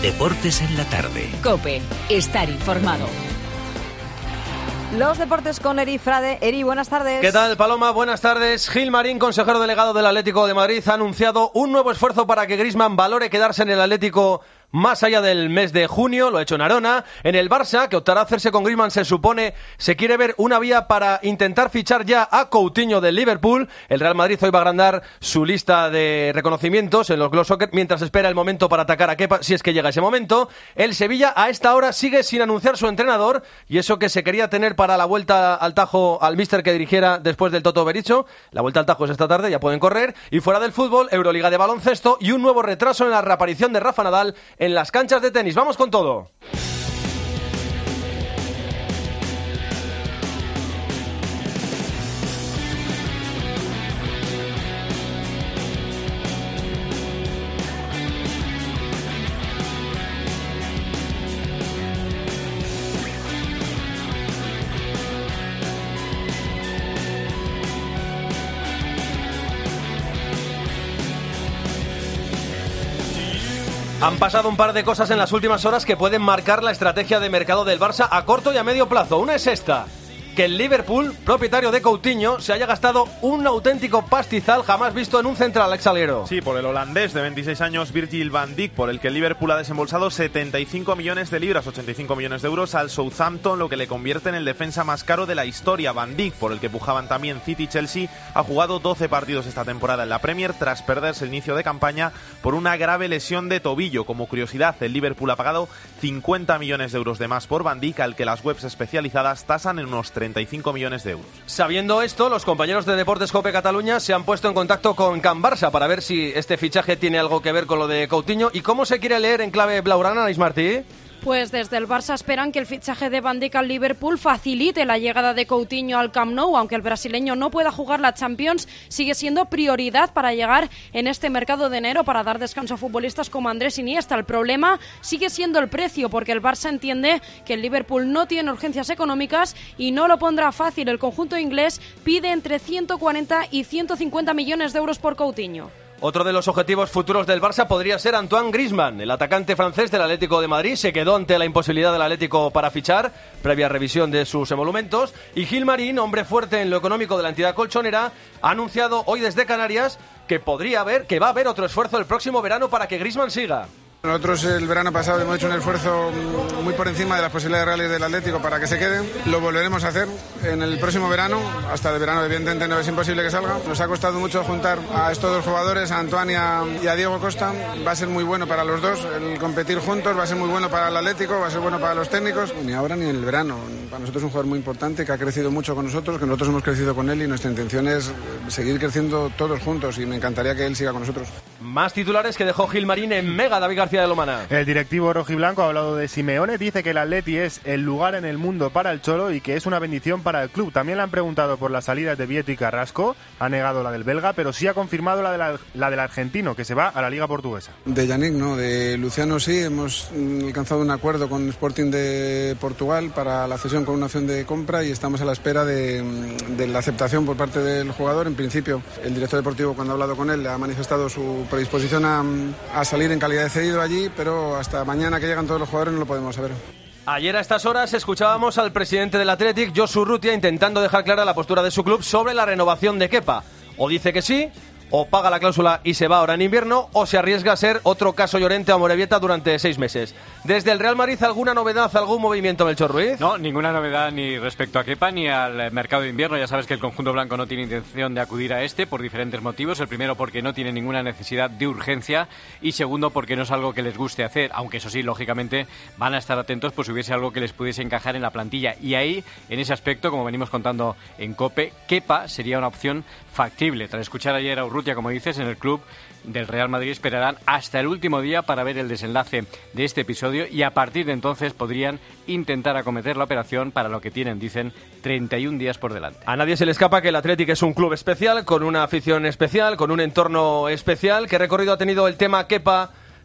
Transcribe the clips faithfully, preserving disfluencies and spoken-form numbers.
Deportes en la tarde. COPE. Estar informado. Los deportes con Eri Frade. Eri, buenas tardes. ¿Qué tal, Paloma? Buenas tardes. Gil Marín, consejero delegado del Atlético de Madrid, ha anunciado un nuevo esfuerzo para que Griezmann valore quedarse en el Atlético más allá del mes de junio. Lo ha hecho en Arona. En el Barça, que optará a hacerse con Griezmann, se supone, se quiere ver una vía para intentar fichar ya a Coutinho del Liverpool. El Real Madrid hoy va a agrandar su lista de reconocimientos en los Glow Soccer mientras espera el momento para atacar a Kepa, si es que llega ese momento. El Sevilla a esta hora sigue sin anunciar su entrenador, y eso que se quería tener para la vuelta al Tajo al míster que dirigiera después del Toto Bericho. La vuelta al Tajo es esta tarde, ya pueden correr. Y fuera del fútbol, Euroliga de baloncesto y un nuevo retraso en la reaparición de Rafa Nadal en las canchas de tenis. Vamos con todo. Han pasado un par de cosas en las últimas horas que pueden marcar la estrategia de mercado del Barça a corto y a medio plazo. Una es esta: que el Liverpool, propietario de Coutinho, se haya gastado un auténtico pastizal jamás visto en un central exalguero. Sí, por el holandés de veintiséis años, Virgil van Dijk, por el que el Liverpool ha desembolsado setenta y cinco millones de libras, ochenta y cinco millones de euros al Southampton, lo que le convierte en el defensa más caro de la historia. Van Dijk, por el que pujaban también City y Chelsea, ha jugado doce partidos esta temporada en la Premier tras perderse el inicio de campaña por una grave lesión de tobillo. Como curiosidad, el Liverpool ha pagado cincuenta millones de euros de más por Van Dijk, al que las webs especializadas tasan en unos treinta y cinco millones de euros. Sabiendo esto, los compañeros de Deportes COPE Cataluña se han puesto en contacto con Can Barça para ver si este fichaje tiene algo que ver con lo de Coutinho. ¿Y cómo se quiere leer en clave blaugrana, Anaís Martí? Pues desde el Barça esperan que el fichaje de Van Dijk al Liverpool facilite la llegada de Coutinho al Camp Nou. Aunque el brasileño no pueda jugar la Champions, sigue siendo prioridad para llegar en este mercado de enero para dar descanso a futbolistas como Andrés Iniesta. El problema sigue siendo el precio, porque el Barça entiende que el Liverpool no tiene urgencias económicas y no lo pondrá fácil. El conjunto inglés pide entre ciento cuarenta y ciento cincuenta millones de euros por Coutinho. Otro de los objetivos futuros del Barça podría ser Antoine Griezmann. El atacante francés del Atlético de Madrid se quedó ante la imposibilidad del Atlético para fichar, previa revisión de sus emolumentos. Y Gil Marín, hombre fuerte en lo económico de la entidad colchonera, ha anunciado hoy desde Canarias que podría haber, que va a haber otro esfuerzo el próximo verano para que Griezmann siga. Nosotros el verano pasado hemos hecho un esfuerzo muy por encima de las posibilidades reales del Atlético para que se quede. Lo volveremos a hacer en el próximo verano. Hasta el verano evidentemente no es imposible que salga. Nos ha costado mucho juntar a estos dos jugadores, a Antoine y a, y a Diego Costa. Va a ser muy bueno para los dos el competir juntos, va a ser muy bueno para el Atlético, va a ser bueno para los técnicos. Ni ahora ni en el verano. Para nosotros es un jugador muy importante que ha crecido mucho con nosotros, que nosotros hemos crecido con él, y nuestra intención es seguir creciendo todos juntos, y me encantaría que él siga con nosotros. Más titulares que dejó Gil Marín en Mega, David García de Lomana. El directivo rojiblanco ha hablado de Simeone, dice que el Atleti es el lugar en el mundo para el Cholo y que es una bendición para el club. También le han preguntado por las salidas de Vieto y Carrasco, ha negado la del belga, pero sí ha confirmado la, de la, la del argentino, que se va a la Liga Portuguesa. De Yannick no, de Luciano sí, hemos alcanzado un acuerdo con Sporting de Portugal para la cesión con una opción de compra, y estamos a la espera de, de la aceptación por parte del jugador. En principio, el director deportivo, cuando ha hablado con él, le ha manifestado su predisposición a, a salir en calidad de cedido allí, pero hasta mañana que llegan todos los jugadores no lo podemos saber. Ayer a estas horas escuchábamos al presidente del Athletic, Josu Urrutia, intentando dejar clara la postura de su club sobre la renovación de Kepa. O dice que sí, o paga la cláusula y se va ahora en invierno, o se arriesga a ser otro caso Llorente a Amorebieta durante seis meses. Desde el Real Madrid, ¿alguna novedad, algún movimiento, Melchor Ruiz? No, ninguna novedad ni respecto a Kepa ni al mercado de invierno. Ya sabes que el conjunto blanco no tiene intención de acudir a este por diferentes motivos. El primero, porque no tiene ninguna necesidad de urgencia, y segundo, porque no es algo que les guste hacer, aunque eso sí, lógicamente van a estar atentos por si hubiese algo que les pudiese encajar en la plantilla. Y ahí, en ese aspecto, como venimos contando en COPE, Kepa sería una opción factible. Tras escuchar ayer a Urrutia, como dices, en el club del Real Madrid esperarán hasta el último día para ver el desenlace de este episodio, y a partir de entonces podrían intentar acometer la operación, para lo que tienen, dicen, treinta y un días por delante. A nadie se le escapa que el Athletic es un club especial, con una afición especial, con un entorno especial. ¿Qué recorrido ha tenido el tema Kepa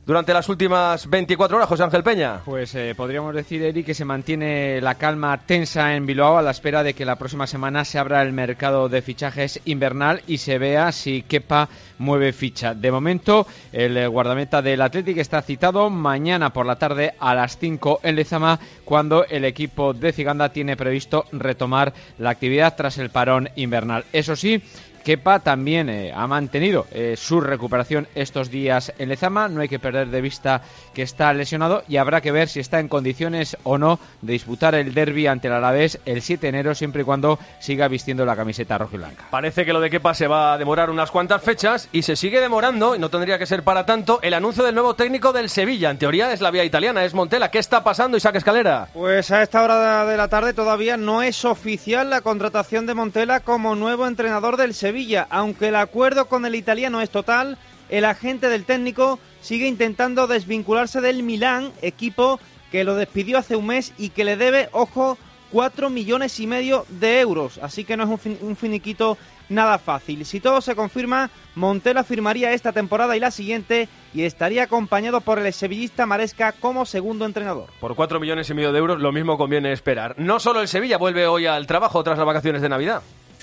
durante las últimas veinticuatro horas, José Ángel Peña? Pues eh, podríamos decir, Eri, que se mantiene la calma tensa en Bilbao a la espera de que la próxima semana se abra el mercado de fichajes invernal y se vea si Kepa mueve ficha. De momento, el guardameta del Athletic está citado mañana por la tarde a las cinco en Lezama, cuando el equipo de Ziganda tiene previsto retomar la actividad tras el parón invernal. Eso sí, Kepa también eh, ha mantenido eh, su recuperación estos días en Lezama. No hay que perder de vista que está lesionado y habrá que ver si está en condiciones o no de disputar el derbi ante el Alavés el siete de enero, siempre y cuando siga vistiendo la camiseta rojiblanca. Parece que lo de Kepa se va a demorar unas cuantas fechas y se sigue demorando, y no tendría que ser para tanto, el anuncio del nuevo técnico del Sevilla. En teoría es la vía italiana, es Montella. ¿Qué está pasando, Isaac Escalera? Pues a esta hora de la tarde todavía no es oficial la contratación de Montella como nuevo entrenador del Sevilla. Aunque el acuerdo con el italiano es total, el agente del técnico sigue intentando desvincularse del Milán, equipo que lo despidió hace un mes y que le debe, ojo, cuatro millones y medio de euros. Así que no es un, fin, un finiquito nada fácil. Si todo se confirma, Montella firmaría esta temporada y la siguiente y estaría acompañado por el sevillista Maresca como segundo entrenador. Por cuatro millones y medio de euros lo mismo conviene esperar. No solo el Sevilla vuelve hoy al trabajo tras las vacaciones de Navidad.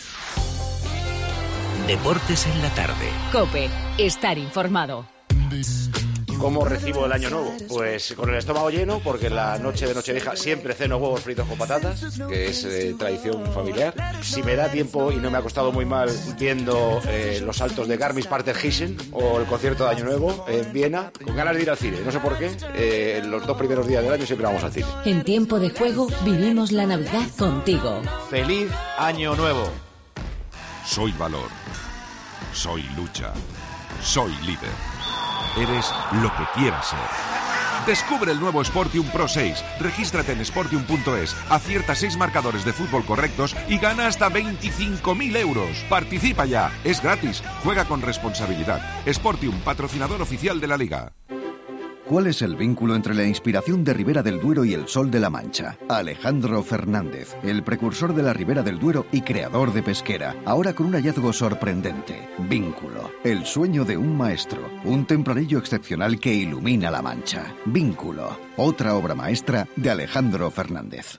Deportes en la tarde. COPE. Estar informado. ¿Cómo recibo el año nuevo? Pues con el estómago lleno, porque la noche de Nochevieja siempre ceno huevos fritos con patatas, que es eh, tradición familiar. Si me da tiempo y no me ha costado muy mal viendo eh, los saltos de Garmisch-Partenkirchen o el concierto de Año Nuevo en Viena, con ganas de ir al cine. No sé por qué, eh, los dos primeros días del año siempre vamos al cine. En tiempo de juego vivimos la Navidad contigo. ¡Feliz Año Nuevo! Soy valor. Soy lucha. Soy líder. Eres lo que quieras ser. Descubre el nuevo Sportium Pro seis. Regístrate en sportium punto es, acierta seis marcadores de fútbol correctos y gana hasta veinticinco mil euros. Participa ya, es gratis. Juega con responsabilidad. Sportium, patrocinador oficial de la Liga. ¿Cuál es el vínculo entre la inspiración de Ribera del Duero y el Sol de la Mancha? Alejandro Fernández, el precursor de la Ribera del Duero y creador de Pesquera, ahora con un hallazgo sorprendente. Vínculo, el sueño de un maestro, un tempranillo excepcional que ilumina la Mancha. Vínculo, otra obra maestra de Alejandro Fernández.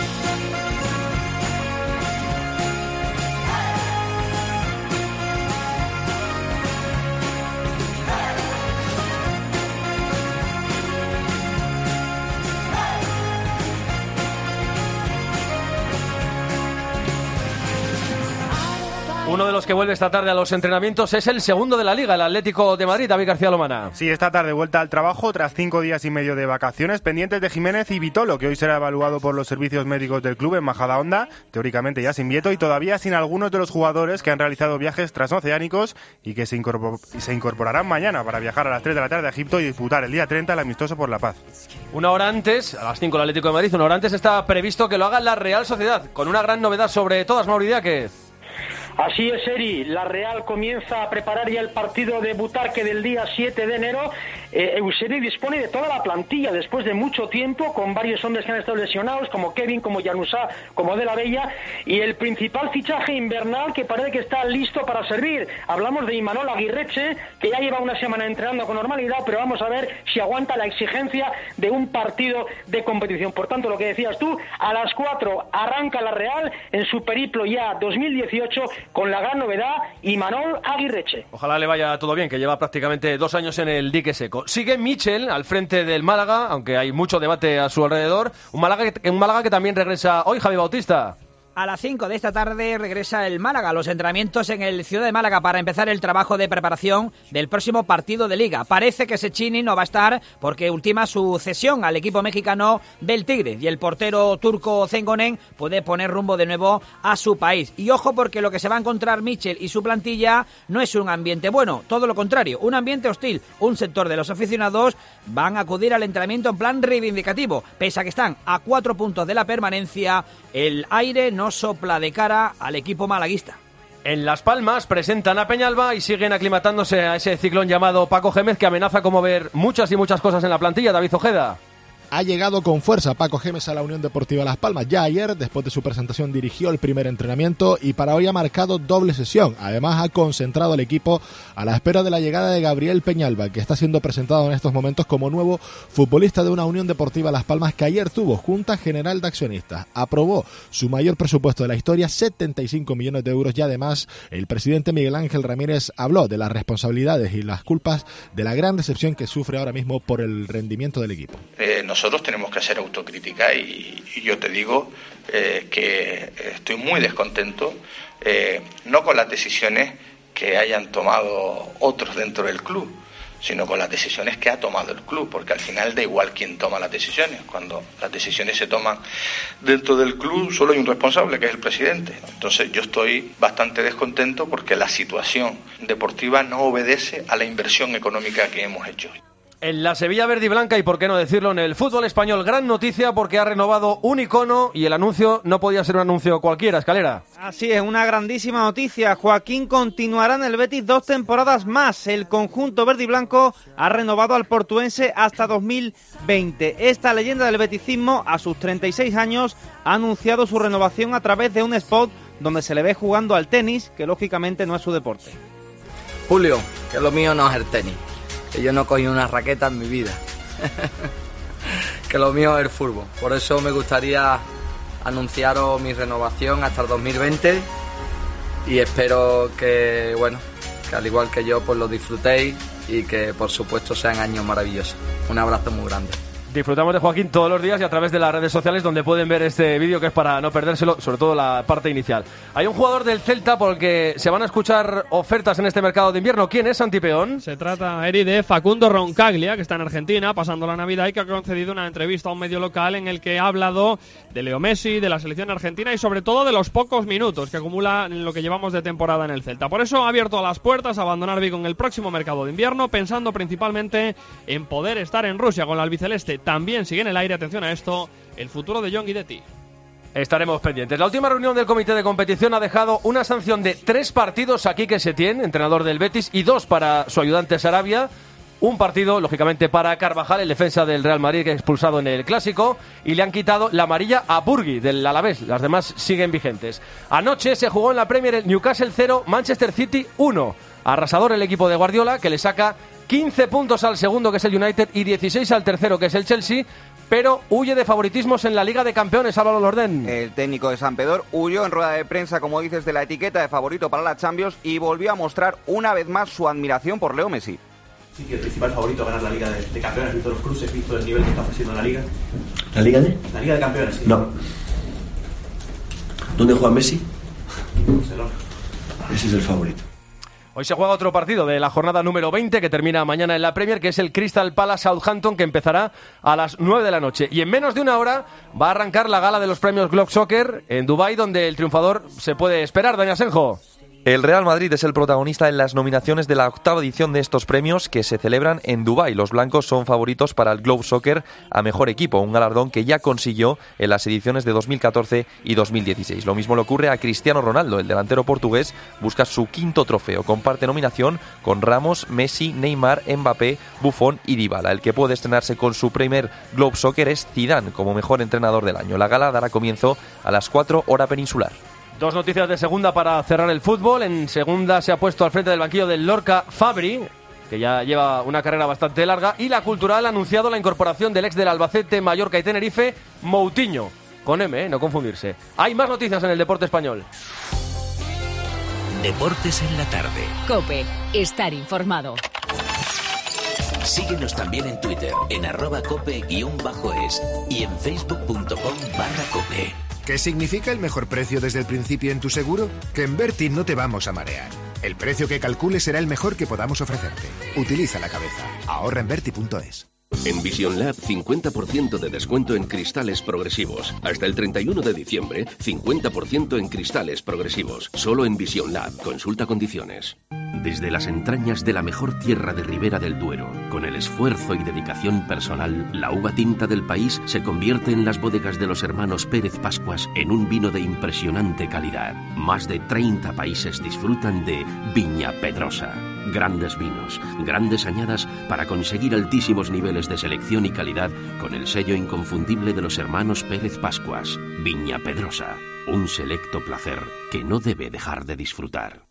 Uno de los que vuelve esta tarde a los entrenamientos es el segundo de la Liga, el Atlético de Madrid, David García Lomana. Sí, esta tarde vuelta al trabajo tras cinco días y medio de vacaciones, pendientes de Jiménez y Vitolo, que hoy será evaluado por los servicios médicos del club en Majadahonda, teóricamente ya sin Vieto y todavía sin algunos de los jugadores que han realizado viajes transoceánicos y que se, incorpor- se incorporarán mañana para viajar a las tres de la tarde a Egipto y disputar el día treinta el amistoso por la paz. Una hora antes, a las cinco el Atlético de Madrid, una hora antes está previsto que lo haga la Real Sociedad, con una gran novedad sobre todas, Mauri Díaz. Así es, Eri. La Real comienza a preparar ya el partido de Butarque del día siete de enero. Eh, Eusebio dispone de toda la plantilla después de mucho tiempo, con varios hombres que han estado lesionados, como Kevin, como Januzá, como De la Bella, y el principal fichaje invernal que parece que está listo para servir. Hablamos de Imanol Aguirreche, que ya lleva una semana entrenando con normalidad, pero vamos a ver si aguanta la exigencia de un partido de competición. Por tanto, lo que decías tú, a las cuatro arranca la Real en su periplo ya dos mil dieciocho, con la gran novedad, Imanol Aguirreche. Ojalá le vaya todo bien, que lleva prácticamente dos años en el dique seco. Sigue Michel al frente del Málaga, aunque hay mucho debate a su alrededor. Un Málaga que, un Málaga que también regresa hoy, Javi Bautista. A las cinco de esta tarde regresa el Málaga a los entrenamientos en el Ciudad de Málaga para empezar el trabajo de preparación del próximo partido de Liga. Parece que Sechini no va a estar porque ultima su cesión al equipo mexicano del Tigre y el portero turco Zengonen puede poner rumbo de nuevo a su país. Y ojo, porque lo que se va a encontrar Michel y su plantilla no es un ambiente bueno, todo lo contrario, un ambiente hostil. Un sector de los aficionados van a acudir al entrenamiento en plan reivindicativo. Pese a que están a cuatro puntos de la permanencia, el aire no sopla de cara al equipo malaguista. En Las Palmas presentan a Peñalba y siguen aclimatándose a ese ciclón llamado Paco Gémez, que amenaza con mover muchas y muchas cosas en la plantilla. David Ojeda. Ha llegado con fuerza Paco Gémez a la Unión Deportiva Las Palmas. Ya ayer, después de su presentación, dirigió el primer entrenamiento y para hoy ha marcado doble sesión. Además, ha concentrado al equipo a la espera de la llegada de Gabriel Peñalba, que está siendo presentado en estos momentos como nuevo futbolista de una Unión Deportiva Las Palmas que ayer tuvo Junta General de Accionistas. Aprobó su mayor presupuesto de la historia, setenta y cinco millones de euros, y además el presidente Miguel Ángel Ramírez habló de las responsabilidades y las culpas de la gran decepción que sufre ahora mismo por el rendimiento del equipo. Eh, nosotros tenemos que hacer autocrítica y, y yo te digo eh, que estoy muy descontento, eh, no con las decisiones que hayan tomado otros dentro del club, sino con las decisiones que ha tomado el club, porque al final da igual quién toma las decisiones. Cuando las decisiones se toman dentro del club solo hay un responsable, que es el presidente. Entonces yo estoy bastante descontento porque la situación deportiva no obedece a la inversión económica que hemos hecho. En la Sevilla verde y blanca, y por qué no decirlo, en el fútbol español, gran noticia porque ha renovado un icono y el anuncio no podía ser un anuncio cualquiera. Escalera. Así es, una grandísima noticia. Joaquín continuará en el Betis dos temporadas más. El conjunto verde y blanco ha renovado al portuense hasta dos mil veinte. Esta leyenda del beticismo, a sus treinta y seis años, ha anunciado su renovación a través de un spot donde se le ve jugando al tenis, que lógicamente no es su deporte. Julio, que lo mío no es el tenis. Que yo no cogí una raqueta en mi vida. Que lo mío es el fútbol. Por eso me gustaría anunciaros mi renovación hasta el dos mil veinte y espero que, bueno, que al igual que yo, pues lo disfrutéis y que por supuesto sean años maravillosos. Un abrazo muy grande. Disfrutamos de Joaquín todos los días y a través de las redes sociales, donde pueden ver este vídeo, que es para no perdérselo, sobre todo la parte inicial. Hay un jugador del Celta por el que se van a escuchar ofertas en este mercado de invierno. ¿Quién es, Santi Peón? Se trata, Eri, de Facundo Roncaglia, que está en Argentina pasando la Navidad y que ha concedido una entrevista a un medio local en el que ha hablado de Leo Messi, de la selección argentina y sobre todo de los pocos minutos que acumula en lo que llevamos de temporada en el Celta. Por eso ha abierto las puertas a abandonar Vigo en el próximo mercado de invierno, pensando principalmente en poder estar en Rusia con la albiceleste. También sigue en el aire, atención a esto, el futuro de John Guidetti. Estaremos pendientes. La última reunión del comité de competición ha dejado una sanción de tres partidos a Quique Setién, entrenador del Betis, y dos para su ayudante Sarabia. Un partido, lógicamente, para Carvajal, el defensa del Real Madrid, que ha expulsado en el Clásico, y le han quitado la amarilla a Burgui, del Alavés. Las demás siguen vigentes. Anoche se jugó en la Premier el Newcastle cero, Manchester City uno. Arrasador el equipo de Guardiola, que le saca quince puntos al segundo, que es el United, y dieciséis al tercero, que es el Chelsea, pero huye de favoritismos en la Liga de Campeones. Álvaro Lordén. El técnico de Sampedor huyó en rueda de prensa, como dices, de la etiqueta de favorito para la Champions y volvió a mostrar una vez más su admiración por Leo Messi. Sí, que el principal favorito a ganar la Liga de, de Campeones, visto los cruces, visto el nivel que está ofreciendo la Liga. ¿La Liga de? La Liga de Campeones, sí. No. ¿Dónde juega Messi? Barcelona. Ese es el favorito. Hoy se juega otro partido de la jornada número veinte que termina mañana en la Premier, que es el Crystal Palace Southampton, que empezará a las nueve de la noche. Y en menos de una hora va a arrancar la gala de los premios Globe Soccer en Dubái, donde el triunfador se puede esperar. Dani Asenjo. El Real Madrid es el protagonista en las nominaciones de la octava edición de estos premios que se celebran en Dubái. Los blancos son favoritos para el Globe Soccer a mejor equipo, un galardón que ya consiguió en las ediciones de dos mil catorce y dos mil dieciséis. Lo mismo le ocurre a Cristiano Ronaldo. El delantero portugués busca su quinto trofeo. Comparte nominación con Ramos, Messi, Neymar, Mbappé, Buffon y Dybala. El que puede estrenarse con su primer Globe Soccer es Zidane como mejor entrenador del año. La gala dará comienzo a las cuatro hora peninsular. Dos noticias de segunda para cerrar el fútbol. En segunda se ha puesto al frente del banquillo del Lorca Fabri, que ya lleva una carrera bastante larga, y la Cultural ha anunciado la incorporación del ex del Albacete, Mallorca y Tenerife, Moutinho, con M, ¿eh? No confundirse. Hay más noticias en el deporte español. Deportes en la tarde. COPE, estar informado. Síguenos también en Twitter, en arroba cope guión bajo es y en facebook punto com barra cope. ¿Qué significa el mejor precio desde el principio en tu seguro? Que en Berti no te vamos a marear. El precio que calcules será el mejor que podamos ofrecerte. Utiliza la cabeza. Ahorra en berti punto es. En Vision Lab, cincuenta por ciento de descuento en cristales progresivos. Hasta el treinta y uno de diciembre, cincuenta por ciento en cristales progresivos. Solo en Vision Lab. Consulta condiciones. Desde las entrañas de la mejor tierra de Ribera del Duero, con el esfuerzo y dedicación personal, la uva tinta del país se convierte en las bodegas de los hermanos Pérez Pascuas en un vino de impresionante calidad. Más de treinta países disfrutan de Viña Pedrosa. Grandes vinos, grandes añadas para conseguir altísimos niveles de selección y calidad con el sello inconfundible de los hermanos Pérez Pascuas. Viña Pedrosa, un selecto placer que no debe dejar de disfrutar.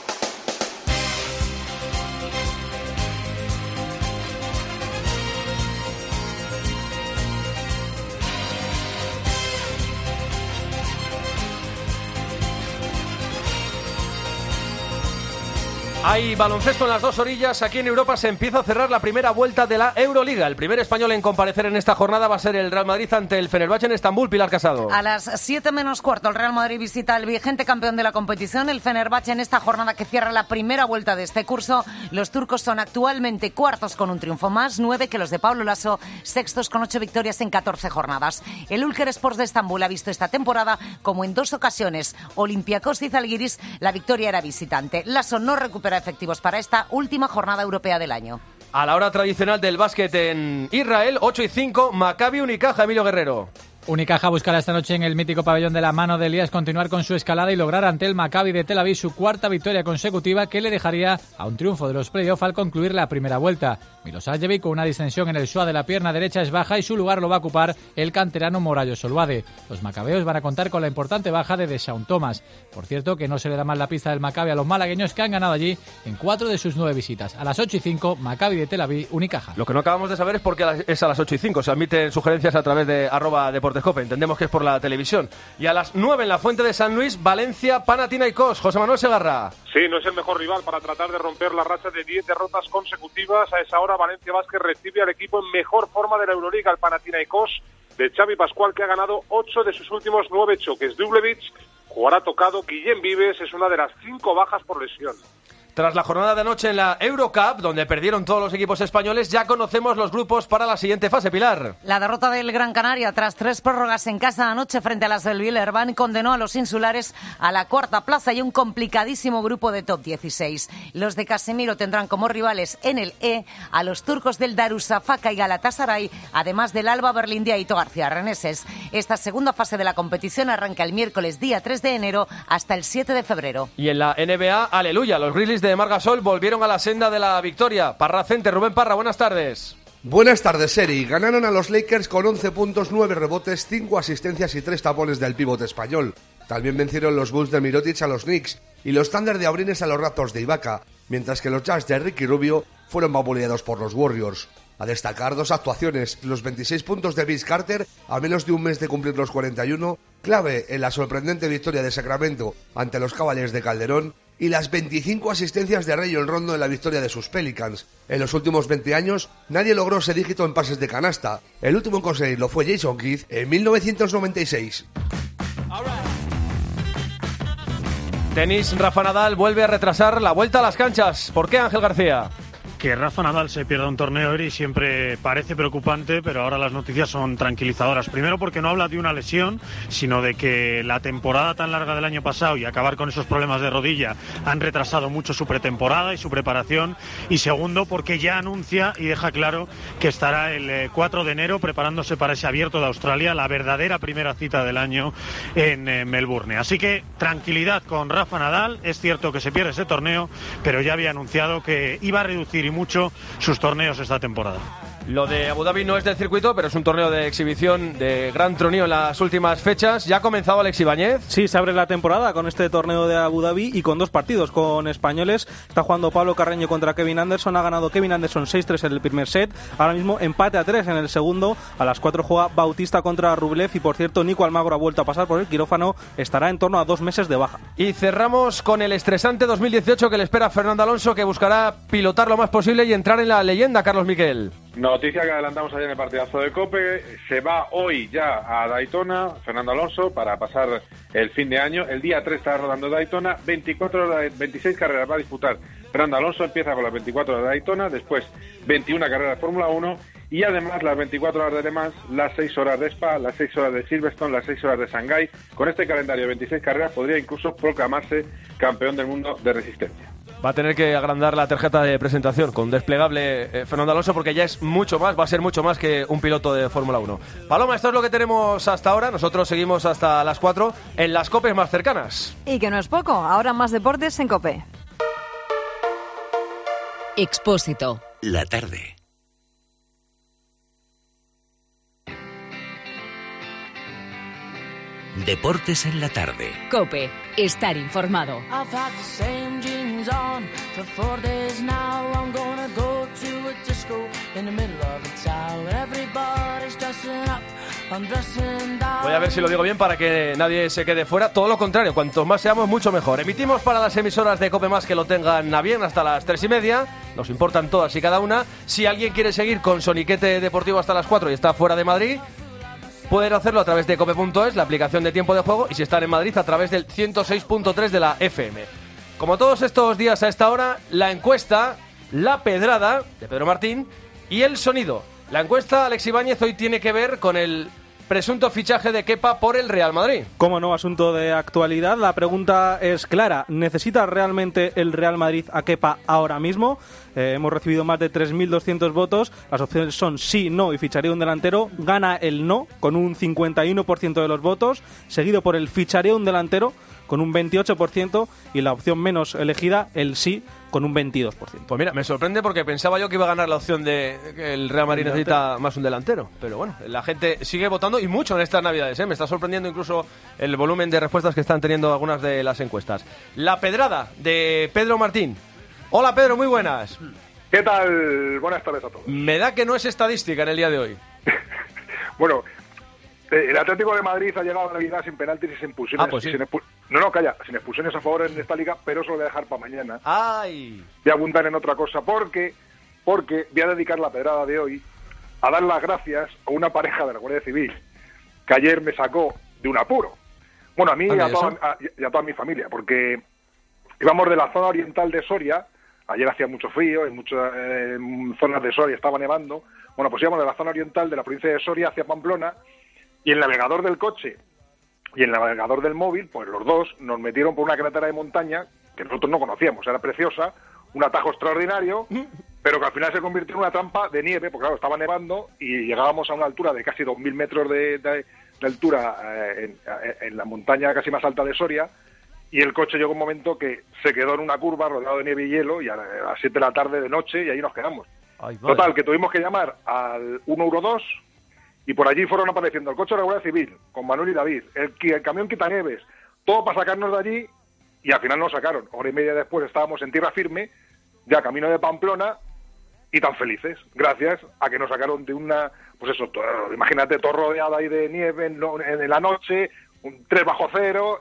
Hay baloncesto en las dos orillas. Aquí en Europa se empieza a cerrar la primera vuelta de la Euroliga. El primer español en comparecer en esta jornada va a ser el Real Madrid ante el Fenerbahce en Estambul. Pilar Casado. A las siete menos cuarto el Real Madrid visita al vigente campeón de la competición, el Fenerbahce, en esta jornada que cierra la primera vuelta de este curso. Los turcos son actualmente cuartos con un triunfo más, nueve que los de Pablo Laso, sextos con ocho victorias en catorce jornadas. El Ülker Sports de Estambul ha visto esta temporada, como en dos ocasiones, Olympiacos y Zalgiris, la victoria era visitante. Laso no recupera efectivos para esta última jornada europea del año. A la hora tradicional del básquet en Israel, ocho y cinco, Maccabi Unicaja, Emilio Guerrero. Unicaja buscará esta noche en el mítico pabellón de la mano de Elías continuar con su escalada y lograr ante el Maccabi de Tel Aviv su cuarta victoria consecutiva, que le dejaría a un triunfo de los playoffs al concluir la primera vuelta. Milosavljevic, con una distensión en el psoas de la pierna derecha, es baja y su lugar lo va a ocupar el canterano Morayo Soluade. Los macabeos van a contar con la importante baja de Deshaun Thomas. Por cierto, que no se le da mal la pista del Maccabi a los malagueños, que han ganado allí en cuatro de sus nueve visitas. A las ocho y cinco, Maccabi de Tel Aviv, Unicaja. Lo que no acabamos de saber es por qué es a las ocho y cinco. Se admiten sugerencias a través de arroba deportescope. Entendemos que es por la televisión. Y a las nueve en la Fuente de San Luis, Valencia, Panathinaikos. José Manuel Segarra. Sí, no es el mejor rival para tratar de romper la racha de diez derrotas consecutivas. A esa hora Valencia Vázquez recibe al equipo en mejor forma de la Euroliga, el Panathinaikos de Xavi Pascual, que ha ganado ocho de sus últimos nueve choques. Dublevic jugará tocado. Guillem Vives es una de las cinco bajas por lesión. Tras la jornada de anoche en la Eurocup, donde perdieron todos los equipos españoles, ya conocemos los grupos para la siguiente fase, Pilar. La derrota del Gran Canaria tras tres prórrogas en casa anoche frente a las del Villerban condenó a los insulares a la cuarta plaza y un complicadísimo grupo de top dieciséis. Los de Casemiro tendrán como rivales en el E a los turcos del Darüşşafaka y Galatasaray, además del Alba Berlín de Aito García Reneses. Esta segunda fase de la competición arranca el miércoles día tres de enero hasta el siete de febrero. Y en la N B A, aleluya, los Grizzlies de Margasol volvieron a la senda de la victoria. Parra Center, Rubén Parra, buenas tardes. Buenas tardes, Seri. Ganaron a los Lakers con once puntos, nueve rebotes, cinco asistencias y tres tapones del pívot español. También vencieron los Bulls de Mirotic a los Knicks y los Thunder de Abrines a los Raptors de Ibaka, mientras que los Jazz de Ricky Rubio fueron vapuleados por los Warriors. A destacar dos actuaciones: los veintiséis puntos de Vince Carter a menos de un mes de cumplir los cuarenta y uno, clave en la sorprendente victoria de Sacramento ante los Cavaliers de Calderón, y las veinticinco asistencias de Rayon Rondo en la victoria de sus Pelicans. En los últimos veinte años, nadie logró ese dígito en pases de canasta. El último en conseguirlo fue Jason Kidd en mil novecientos noventa y seis. Tenis, Rafa Nadal vuelve a retrasar la vuelta a las canchas. ¿Por qué, Ángel García? Que Rafa Nadal se pierda un torneo, Eri, siempre parece preocupante, pero ahora las noticias son tranquilizadoras. Primero porque no habla de una lesión, sino de que la temporada tan larga del año pasado y acabar con esos problemas de rodilla han retrasado mucho su pretemporada y su preparación. Y segundo porque ya anuncia y deja claro que estará el cuatro de enero preparándose para ese Abierto de Australia, la verdadera primera cita del año en Melbourne. Así que tranquilidad con Rafa Nadal. Es cierto que se pierde ese torneo, pero ya había anunciado que iba a reducir mucho sus torneos esta temporada. Lo de Abu Dhabi no es del circuito, pero es un torneo de exhibición de gran troneo en las últimas fechas. ¿Ya ha comenzado Alex Ibáñez? Sí, se abre la temporada con este torneo de Abu Dhabi y con dos partidos con españoles. Está jugando Pablo Carreño contra Kevin Anderson. Ha ganado Kevin Anderson seis tres en el primer set. Ahora mismo empate a tres en el segundo. A las cuatro juega Bautista contra Rublev. Y por cierto, Nico Almagro ha vuelto a pasar por el quirófano. Estará en torno a dos meses de baja. Y cerramos con el estresante dos mil dieciocho que le espera a Fernando Alonso, que buscará pilotar lo más posible y entrar en la leyenda, Carlos Miquel. Noticia que adelantamos ayer en el partidazo de COPE. Se va hoy ya a Daytona Fernando Alonso para pasar el fin de año. El día tres está rodando Daytona, veinticuatro horas, veintiséis carreras va a disputar Fernando Alonso. Empieza con las veinticuatro horas de Daytona, después veintiuna carreras de Fórmula uno y además las veinticuatro horas de Le Mans, las seis horas de Spa, las seis horas de Silverstone, las seis horas de Shanghái. Con este calendario de veintiséis carreras podría incluso proclamarse campeón del mundo de resistencia. Va a tener que agrandar la tarjeta de presentación con desplegable eh, Fernando Alonso, porque ya es mucho más, va a ser mucho más que un piloto de Fórmula uno. Paloma, esto es lo que tenemos hasta ahora. Nosotros seguimos hasta las cuatro en las COPEs más cercanas. Y que no es poco, ahora más deportes en COPE. Expósito. La tarde. Deportes en la tarde. COPE. Estar informado. Voy a ver si lo digo bien para que nadie se quede fuera. Todo lo contrario, cuantos más seamos, mucho mejor. Emitimos para las emisoras de COPE Más que lo tengan a bien hasta las tres y media. Nos importan todas y cada una. Si alguien quiere seguir con Soniquete Deportivo hasta las cuatro y está fuera de Madrid, pueden hacerlo a través de cope punto es, la aplicación de tiempo de juego, y si están en Madrid, a través del ciento seis punto tres de la F M. Como todos estos días a esta hora, la encuesta, la pedrada de Pedro Martín y el sonido. La encuesta, Alex Ibáñez, hoy tiene que ver con el presunto fichaje de Kepa por el Real Madrid. Como no, asunto de actualidad. La pregunta es clara. ¿Necesita realmente el Real Madrid a Kepa ahora mismo? Eh, hemos recibido más de tres mil doscientos votos. Las opciones son sí, no y ficharía un delantero. Gana el no con un cincuenta y uno por ciento de los votos, seguido por el ficharía un delantero con un veintiocho por ciento y la opción menos elegida, el sí, con un veintidós por ciento. Pues mira, me sorprende porque pensaba yo que iba a ganar la opción de que el Real Madrid necesita más un delantero. Pero bueno, la gente sigue votando y mucho en estas Navidades, ¿eh? Me está sorprendiendo incluso el volumen de respuestas que están teniendo algunas de las encuestas. La pedrada de Pedro Martín. Hola Pedro, muy buenas. ¿Qué tal? Buenas tardes a todos. Me da que no es estadística en el día de hoy. Bueno, el Atlético de Madrid ha llegado a la Navidad sin penaltis y sin expulsiones. Ah, pues sí. sin expu- no, no, calla, sin expulsiones a favor en esta liga, pero eso lo voy a dejar para mañana. ¡Ay! Voy a abundar en otra cosa, porque, porque voy a dedicar la pedrada de hoy a dar las gracias a una pareja de la Guardia Civil que ayer me sacó de un apuro. Bueno, a mí y a, toda, a, y a toda mi familia, porque íbamos de la zona oriental de Soria. Ayer hacía mucho frío, en muchas eh, zonas de Soria estaba nevando. Bueno, pues íbamos de la zona oriental de la provincia de Soria hacia Pamplona, y el navegador del coche y el navegador del móvil, pues los dos nos metieron por una carretera de montaña que nosotros no conocíamos. Era preciosa, un atajo extraordinario, pero que al final se convirtió en una trampa de nieve, porque claro, estaba nevando y llegábamos a una altura de casi dos mil metros de, de, de altura eh, en, en la montaña casi más alta de Soria, y el coche llegó un momento que se quedó en una curva rodeado de nieve y hielo, y a las siete de la tarde de noche, y ahí nos quedamos. Ay, vale. Total, que tuvimos que llamar al uno uno dos, y por allí fueron apareciendo el coche de la Guardia Civil, con Manuel y David, el, el camión quitanieves, todo para sacarnos de allí, y al final nos sacaron. Hora y media después estábamos en tierra firme, ya camino de Pamplona, y tan felices, gracias a que nos sacaron de una, pues eso, todo, imagínate, todo rodeado ahí de nieve en, en la noche, un tres bajo cero,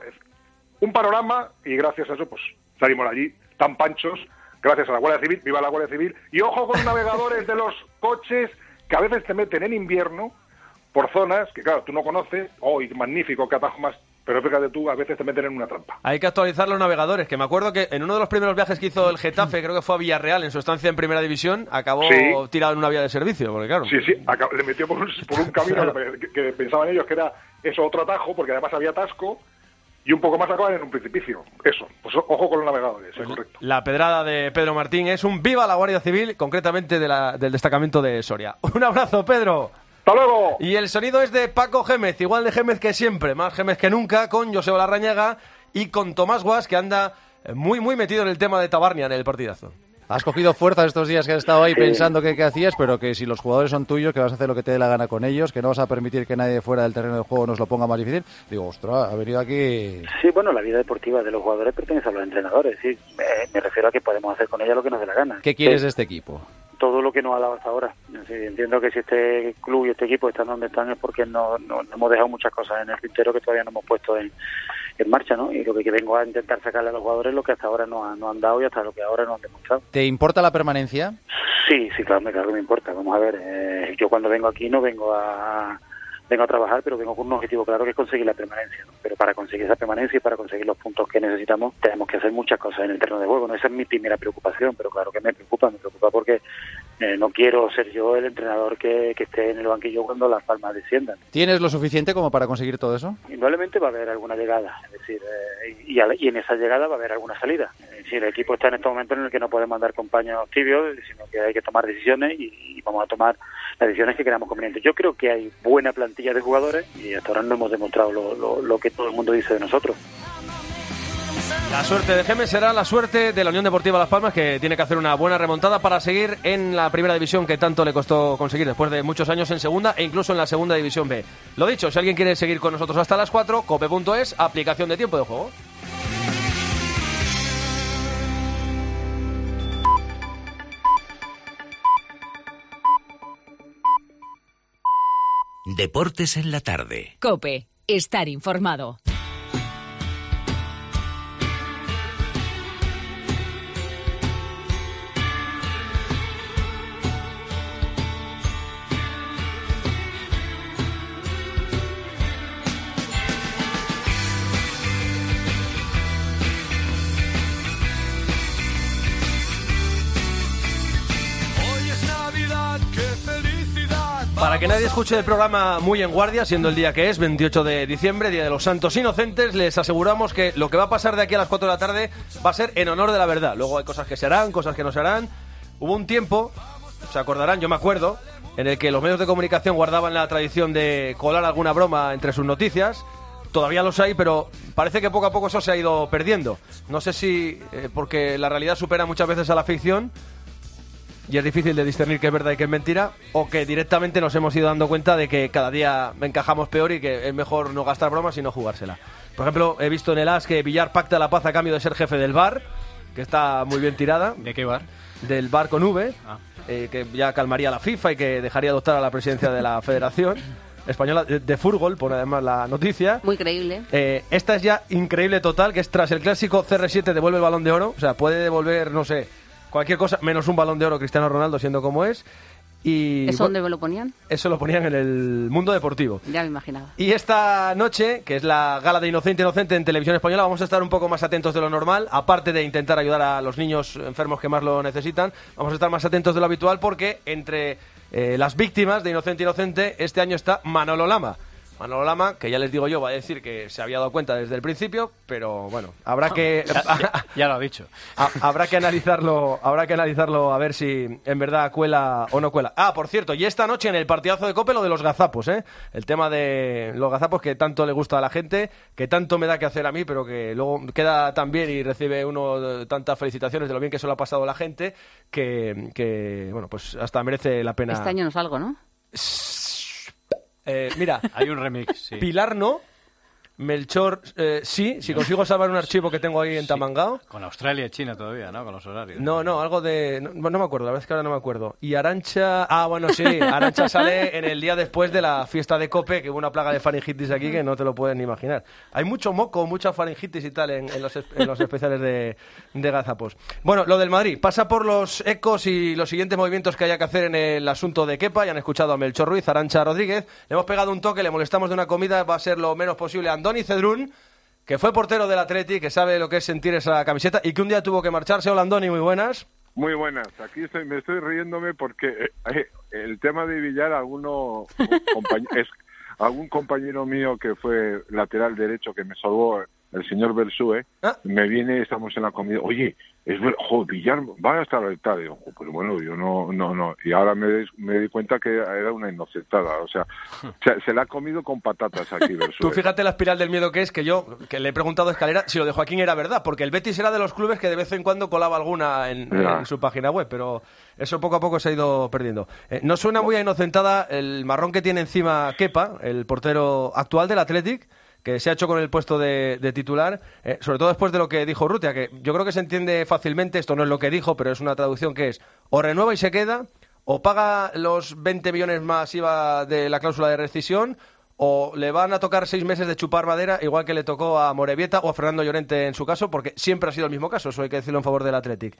un panorama, y gracias a eso, pues salimos de allí tan panchos, gracias a la Guardia Civil, viva la Guardia Civil, y ojo con navegadores de los coches que a veces te meten en invierno por zonas que, claro, tú no conoces. ¡Oh, magnífico, qué atajo más! Pero fíjate tú, a veces te meten en una trampa. Hay que actualizar los navegadores, que me acuerdo que en uno de los primeros viajes que hizo el Getafe, creo que fue a Villarreal, en su estancia en Primera División, acabó sí. tirado en una vía de servicio, porque claro... Sí, sí, acab- le metió por un, por un camino que, que pensaban ellos que era eso, otro atajo, porque además había atasco, y un poco más acaban en un precipicio. Eso, pues ojo con los navegadores, pues es correcto. La pedrada de Pedro Martín es un viva la Guardia Civil, concretamente de la, del destacamento de Soria. Un abrazo, Pedro. ¡Hasta luego! Y el sonido es de Paco Gémez, igual de Gémez que siempre, más Gémez que nunca, con Joseba Larrañaga y con Tomás Guas, que anda muy, muy metido en el tema de Tabarnia en el partidazo. Has cogido fuerza estos días que has estado ahí pensando que qué hacías, pero que si los jugadores son tuyos, que vas a hacer lo que te dé la gana con ellos, que no vas a permitir que nadie fuera del terreno de juego nos lo ponga más difícil. Digo, ostras, ha venido aquí... Sí, bueno, la vida deportiva de los jugadores pertenece a los entrenadores, sí. Me, me refiero a que podemos hacer con ella lo que nos dé la gana. ¿Qué quieres sí. de este equipo? Todo lo que nos ha dado hasta ahora. Sí, entiendo que si este club y este equipo están donde están es porque no, no, no hemos dejado muchas cosas en el tintero que todavía no hemos puesto en, en marcha, ¿no? Y lo que vengo a intentar sacarle a los jugadores es lo que hasta ahora no, ha, no han dado y hasta lo que ahora no han demostrado. ¿Te importa la permanencia? Sí, sí, claro, claro que me importa. Vamos a ver, eh, yo cuando vengo aquí no vengo a... vengo a trabajar, pero vengo con un objetivo claro que es conseguir la permanencia, ¿no? Pero para conseguir esa permanencia y para conseguir los puntos que necesitamos tenemos que hacer muchas cosas en el terreno de juego, ¿no? Esa es mi primera preocupación, pero claro que me preocupa, me preocupa porque eh, no quiero ser yo el entrenador que, que esté en el banquillo cuando Las Palmas desciendan. ¿Tienes lo suficiente como para conseguir todo eso? Indudablemente va a haber alguna llegada, es decir, eh, y, y en esa llegada va a haber alguna salida. Es decir, el equipo está en este momento en el que no podemos andar con paños tibios, sino que hay que tomar decisiones y, y vamos a tomar las decisiones que creamos convenientes. Yo creo que hay buena plantilla de jugadores y hasta ahora no hemos demostrado lo, lo, lo que todo el mundo dice de nosotros. La suerte de Gemes será la suerte de la Unión Deportiva Las Palmas, que tiene que hacer una buena remontada para seguir en la primera división que tanto le costó conseguir después de muchos años en segunda e incluso en la segunda división B. Lo dicho, si alguien quiere seguir con nosotros hasta las cuatro, cope punto es, aplicación de tiempo de juego. Deportes en la tarde. COPE. Estar informado. Para que nadie escuche el programa muy en guardia, siendo el día que es, veintiocho de diciembre, Día de los Santos Inocentes, les aseguramos que lo que va a pasar de aquí a las cuatro de la tarde va a ser en honor de la verdad. Luego hay cosas que se harán, cosas que no se harán. Hubo un tiempo, se acordarán, yo me acuerdo, en el que los medios de comunicación guardaban la tradición de colar alguna broma entre sus noticias. Todavía los hay, pero parece que poco a poco eso se ha ido perdiendo. No sé si eh, porque la realidad supera muchas veces a la ficción y es difícil de discernir qué es verdad y qué es mentira, o que directamente nos hemos ido dando cuenta de que cada día encajamos peor y que es mejor no gastar bromas y no jugársela. Por ejemplo, he visto en el A S que Villar pacta la paz a cambio de ser jefe del V A R, que está muy bien tirada. ¿De qué V A R? Del V A R con V, ah. eh, que ya calmaría la FIFA y que dejaría adoptar a la presidencia de la Federación Española de, de Fútbol, por además la noticia. Muy creíble. Eh, esta es ya increíble total, que es tras el clásico C R siete devuelve el Balón de Oro, o sea, puede devolver, no sé, cualquier cosa, menos un Balón de Oro Cristiano Ronaldo, siendo como es. Y ¿Eso dónde me lo ponían? Eso lo ponían en el Mundo Deportivo. Ya me imaginaba. Y esta noche, que es la gala de Inocente Inocente en Televisión Española, vamos a estar un poco más atentos de lo normal, aparte de intentar ayudar a los niños enfermos que más lo necesitan, vamos a estar más atentos de lo habitual porque entre eh, las víctimas de Inocente Inocente este año está Manolo Lama. Manolo Lama, que ya les digo yo, va a decir que se había dado cuenta desde el principio, pero bueno, habrá que ya, ya, ya lo ha dicho. A, habrá que analizarlo, habrá que analizarlo a ver si en verdad cuela o no cuela. Ah, por cierto, y esta noche en el partidazo de COPE lo de los gazapos, ¿eh? El tema de los gazapos que tanto le gusta a la gente, que tanto me da que hacer a mí, pero que luego queda tan bien y recibe uno tantas felicitaciones de lo bien que se lo ha pasado la gente, que, que bueno, pues hasta merece la pena. Este año no salgo, ¿no? Eh, mira, hay un remix, sí. Pilar no, Melchor eh, sí, si consigo salvar un archivo que tengo ahí en Tamangao. Con Australia y China todavía, ¿no? Con los horarios. No, no, algo de... No, no me acuerdo, la verdad es que ahora no me acuerdo. Y Arancha... Ah, bueno, sí, Arancha sale en el día después de la fiesta de COPE, que hubo una plaga de faringitis aquí que no te lo puedes ni imaginar. Hay mucho moco, mucha faringitis y tal en, en, los, en los especiales de, de gazapos. Bueno, lo del Madrid. Pasa por los ecos y los siguientes movimientos que haya que hacer en el asunto de Kepa. Ya han escuchado a Melchor Ruiz, Arancha Rodríguez. Le hemos pegado un toque, le molestamos de una comida, va a ser lo menos posible. Andoni Cedrún, que fue portero del Atleti, que sabe lo que es sentir esa camiseta y que un día tuvo que marcharse. Hola, Andoni, muy buenas. Muy buenas. Aquí estoy, me estoy riéndome porque eh, el tema de Villar, alguno, compañ es, algún compañero mío que fue lateral derecho que me salvó, el señor Bersúe, ¿Ah? me viene, estamos en la comida, oye, es ver, jo, Villar va a estar al estadio. Pero bueno, yo no, no, no. Y ahora me, des, me di cuenta que era una inocentada. O sea, se, se la ha comido con patatas aquí, Bersúe. Tú fíjate la espiral del miedo que es, que yo, que le he preguntado a Escalera si lo de Joaquín era verdad, porque el Betis era de los clubes que de vez en cuando colaba alguna en, en su página web, pero eso poco a poco se ha ido perdiendo. Eh, no suena muy a inocentada el marrón que tiene encima Kepa, el portero actual del Athletic, que se ha hecho con el puesto de, de titular, eh, sobre todo después de lo que dijo Urrutia, que yo creo que se entiende fácilmente, esto no es lo que dijo, pero es una traducción que es, o renueva y se queda, o paga los veinte millones más I V A de la cláusula de rescisión, o le van a tocar seis meses de chupar madera, igual que le tocó a Morevieta o a Fernando Llorente en su caso, porque siempre ha sido el mismo caso, eso hay que decirlo en favor del Athletic.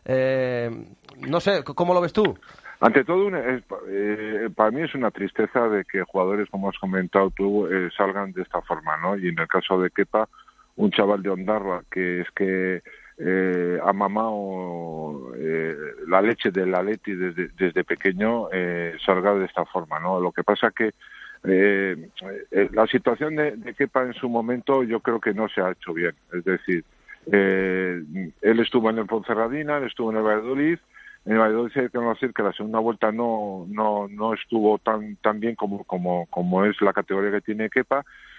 Eh, no sé, ¿cómo lo ves tú? Ante todo, una, es, eh, para mí es una tristeza de que jugadores, como has comentado tú, eh, salgan de esta forma, ¿no? Y en el caso de Kepa, un chaval de Ondarroa que es que eh, ha mamado eh, la leche del Atleti desde, desde pequeño, eh, salga de esta forma, ¿no? Lo que pasa que eh, eh, la situación de, de Kepa en su momento yo creo que no se ha hecho bien. Es decir, eh, él estuvo en el Ponferradina, él estuvo en el Valladolid. En el Valladolid hay que decir que la segunda vuelta no no no estuvo tan tan bien como como como es la categoría que tiene Kepa,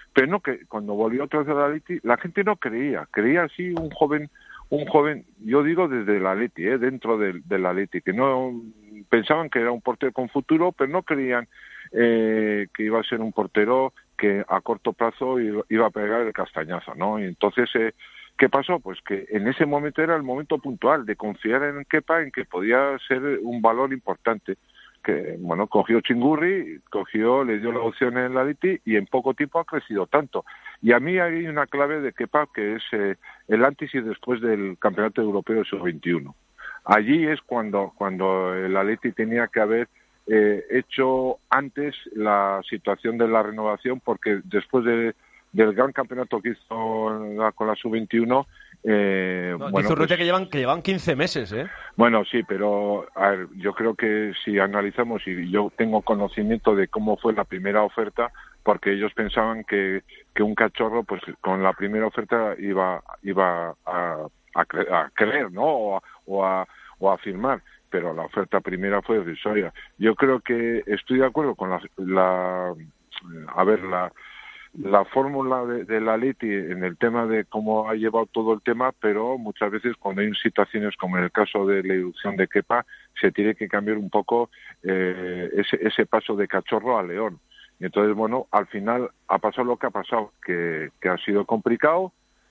pero no que cuando volvió otra vez al Atleti, la gente no creía, creía así un joven, un joven, yo digo desde el Atleti, ¿eh? dentro del, del Atleti, que no pensaban que era un portero con futuro, pero no creían eh, que iba a ser un portero que a corto plazo iba a pegar el castañazo, ¿no? Y entonces, eh, ¿qué pasó? Pues que en ese momento era el momento puntual de confiar en Kepa, en que podía ser un valor importante. Que, bueno, cogió Chingurri, cogió, le dio la opción en el Atleti y en poco tiempo ha crecido tanto. Y a mí hay una clave de Kepa que es eh, el antes y después del Campeonato Europeo sub veintiuno. Allí es cuando, cuando el Atleti tenía que haber eh, hecho antes la situación de la renovación, porque después de, del gran campeonato que hizo la, con la sub veintiuno, eh, no, bueno, dice Urrutia pues, que llevan que llevan quince meses, ¿eh? Bueno, sí, pero a ver, yo creo que si analizamos, y yo tengo conocimiento de cómo fue la primera oferta, porque ellos pensaban que, que un cachorro, pues con la primera oferta iba iba a, a, cre- a creer, ¿no? O a, o a, o a firmar, pero la oferta primera fue irrisoria. Yo creo que estoy de acuerdo con la, la a ver, la la fórmula de, de la Atleti en el tema de cómo ha llevado todo el tema, pero muchas veces cuando hay situaciones como en el caso de la irrupción de Kepa, se tiene que cambiar un poco eh, ese, ese paso de cachorro a león. Y entonces, bueno, al final ha pasado lo que ha pasado, que, que ha sido complicado,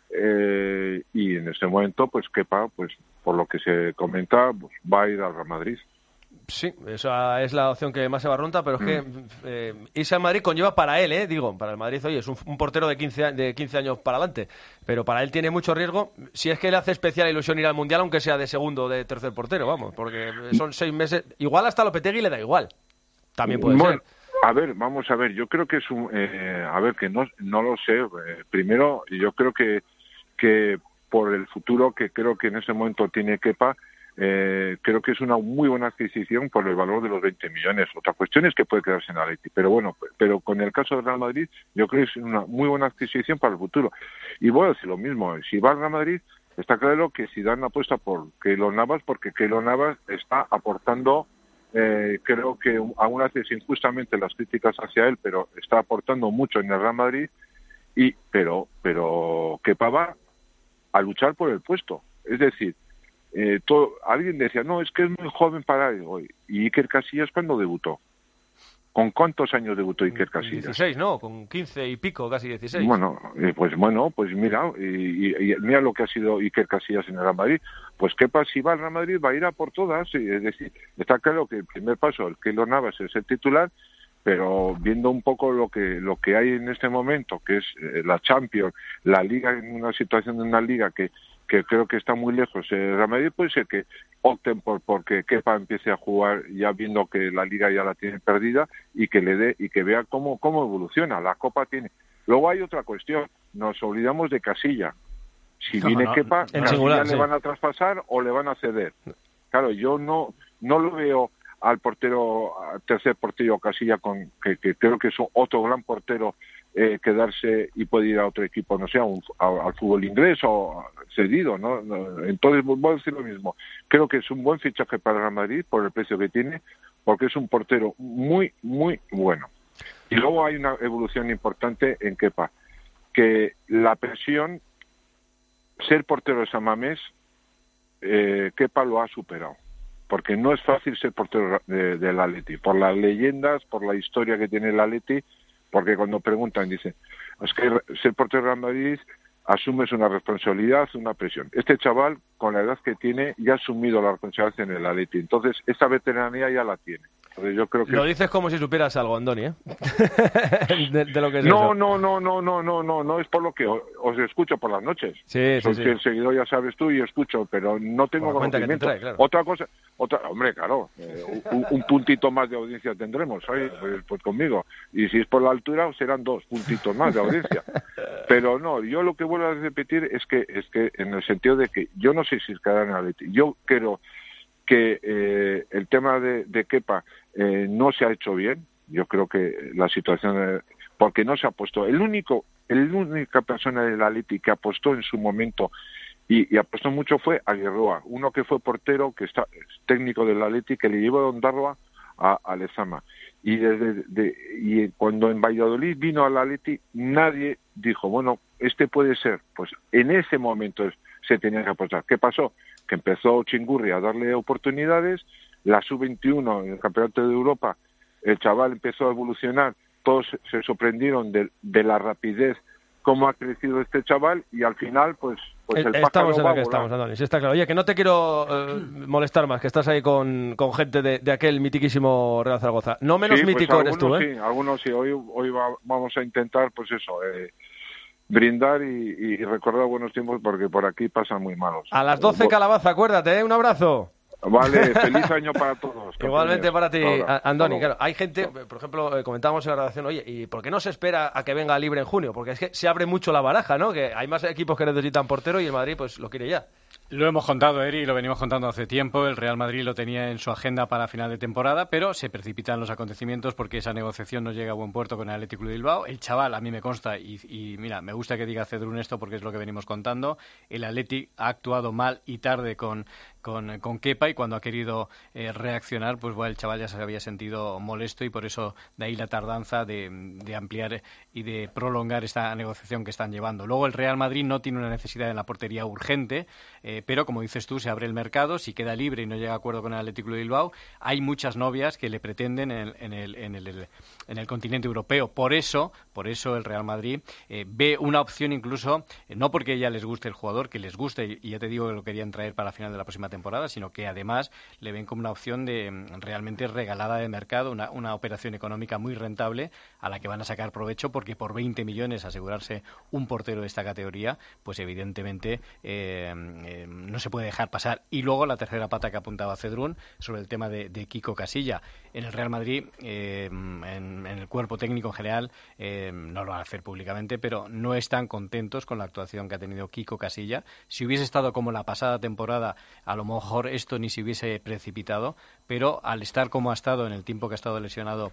eh, y en este momento, pues Kepa, pues por lo que se comenta, pues, va a ir al Real Madrid. Sí, esa es la opción que más se barrunta, pero es que eh, irse al Madrid conlleva para él, eh, digo, para el Madrid, oye, es un, un portero de quince, de quince años para adelante, pero para él tiene mucho riesgo, si es que le hace especial ilusión ir al Mundial, aunque sea de segundo o de tercer portero, vamos, porque son seis meses, igual hasta Lopetegui le da igual, también puede bueno, ser. A ver, vamos a ver, yo creo que es un, eh, a ver, que no, no lo sé, eh, primero, yo creo que, que por el futuro que creo que en ese momento tiene Kepa, Eh, creo que es una muy buena adquisición por el valor de los veinte millones. Otra cuestión es que puede quedarse en Atleti, pero bueno, pero con el caso del Real Madrid yo creo que es una muy buena adquisición para el futuro. Y voy a decir lo mismo, si va al Real Madrid está claro que Zidane apuesta por Keylor Navas, porque Keylor Navas está aportando, eh, creo que aún hace injustamente las críticas hacia él, pero está aportando mucho en el Real Madrid, y pero pero Kepa va a luchar por el puesto, es decir, Eh, todo, alguien decía, no, es que es muy joven para él hoy. ¿Y Iker Casillas cuándo debutó? ¿Con cuántos años debutó Iker Casillas? dieciséis, ¿no? Con quince y pico, casi dieciséis. Bueno, eh, pues bueno, pues mira, y, y, y mira lo que ha sido Iker Casillas en el Real Madrid. Pues Kepa, si va al Real Madrid, va a ir a por todas. Y, es decir, está claro que el primer paso, el Keylor Navas es el titular, pero viendo un poco lo que lo que hay en este momento, que es eh, la Champions, la Liga, en una situación de una Liga que que creo que está muy lejos. El Real Madrid puede ser que opten por porque Kepa empiece a jugar ya viendo que la Liga ya la tiene perdida y que le dé y que vea cómo cómo evoluciona. La Copa tiene. Luego hay otra cuestión. Nos olvidamos de Casilla. Si no, viene no, Kepa, en ¿Casilla singular, le sí. van a traspasar o le van a ceder? Claro, yo no no lo veo al portero, al tercer portero Casilla, con que, que creo que es otro gran portero, eh, quedarse y puede ir a otro equipo, no sé, a un, a, al fútbol inglés o cedido, ¿no? Entonces, voy a decir lo mismo. Creo que es un buen fichaje para el Real Madrid por el precio que tiene, porque es un portero muy, muy bueno. Y luego hay una evolución importante en Kepa, que la presión, ser portero de San Mamés, eh, Kepa lo ha superado. Porque no es fácil ser portero de, del Atleti, por las leyendas, por la historia que tiene el Atleti, porque cuando preguntan dicen, es que ser portero de Real Madrid asumes una responsabilidad, una presión. Este chaval, con la edad que tiene, ya ha asumido la responsabilidad en el Atleti, entonces esa veteranía ya la tiene. Entonces, yo creo que lo dices como si supieras algo, Andoni, ¿eh? de, de lo que es no, eso. no, no, no, no, no, no, no es por lo que os, os escucho por las noches. Sí, Soy sí, fiel sí. seguidor, ya sabes tú, y escucho, pero no tengo Por la cuenta que te conocimiento. trae, claro. Otra cosa, otra, hombre, claro, eh, un, un puntito más de audiencia tendremos, ¿sabes? Pues, pues conmigo. Y si es por la altura, serán dos puntitos más de audiencia. Pero no, yo lo que vuelvo a repetir es que, es que en el sentido de que yo no sé si es cada Atleti. Yo creo que eh, el tema de, de Kepa eh, no se ha hecho bien. Yo creo que la situación, eh, porque no se ha puesto, el único, el única persona del Atleti que apostó en su momento y, y apostó mucho fue Aguirroa, uno que fue portero, que está es técnico del Atleti, que le llevó a Ondarroa a, a Lezama. y desde de, y cuando en Valladolid vino al Atleti, nadie dijo, bueno, este puede ser. Pues en ese momento se tenía que apostar. ¿Qué pasó? Que empezó Chingurri a darle oportunidades, la sub veintiuno en el Campeonato de Europa, el chaval empezó a evolucionar, todos se sorprendieron de, de la rapidez, cómo ha crecido este chaval, y al final, pues, pues el, el estamos en va la que a estamos, Andoni, sí, está claro. Oye, que no te quiero eh, molestar más, que estás ahí con, con gente de, de aquel mitiquísimo Real Zaragoza. No menos sí, pues mítico eres tú, ¿eh? Sí, algunos sí. Hoy, hoy va, vamos a intentar, pues eso, eh, brindar y, y recordar buenos tiempos, porque por aquí pasan muy malos. A las doce, Calabaza, acuérdate, ¿eh? Un abrazo. Vale, feliz año para todos. Igualmente para ti, Ahora, Andoni. Claro, hay gente, por ejemplo, eh, comentábamos en la redacción, oye, ¿y por qué no se espera a que venga libre en junio? Porque es que se abre mucho la baraja, ¿no? Que hay más equipos que necesitan portero y el Madrid pues lo quiere ya. Lo hemos contado, Eri, lo venimos contando hace tiempo. El Real Madrid lo tenía en su agenda para final de temporada, pero se precipitan los acontecimientos porque esa negociación no llega a buen puerto con el Athletic Club de Bilbao. El chaval, a mí me consta, y, y mira, me gusta que diga Cedrún esto porque es lo que venimos contando. El Athletic ha actuado mal y tarde con, con, con Kepa, y cuando ha querido eh, reaccionar, pues bueno, el chaval ya se había sentido molesto, y por eso de ahí la tardanza de, de ampliar y de prolongar esta negociación que están llevando. Luego el Real Madrid no tiene una necesidad en la portería urgente, eh, pero como dices tú, se abre el mercado, si queda libre y no llega a acuerdo con el Athletic Club de Bilbao, hay muchas novias que le pretenden en, en, el, en, el, en el continente europeo. Por eso, por eso el Real Madrid eh, ve una opción incluso, eh, no porque ya les guste el jugador, que les guste, y, y ya te digo que lo querían traer para la final de la próxima temporada, sino que además le ven como una opción de realmente regalada de mercado, una, una operación económica muy rentable a la que van a sacar provecho, porque por veinte millones asegurarse un portero de esta categoría, pues evidentemente eh, eh, no se puede dejar pasar. Y luego la tercera pata que apuntaba Cedrún sobre el tema de, de Kiko Casilla. En el Real Madrid, eh, en, en el cuerpo técnico en general, eh, no lo van a hacer públicamente, pero no están contentos con la actuación que ha tenido Kiko Casilla. Si hubiese estado como la pasada temporada, a lo mejor esto ni se hubiese precipitado, pero al estar como ha estado en el tiempo que ha estado lesionado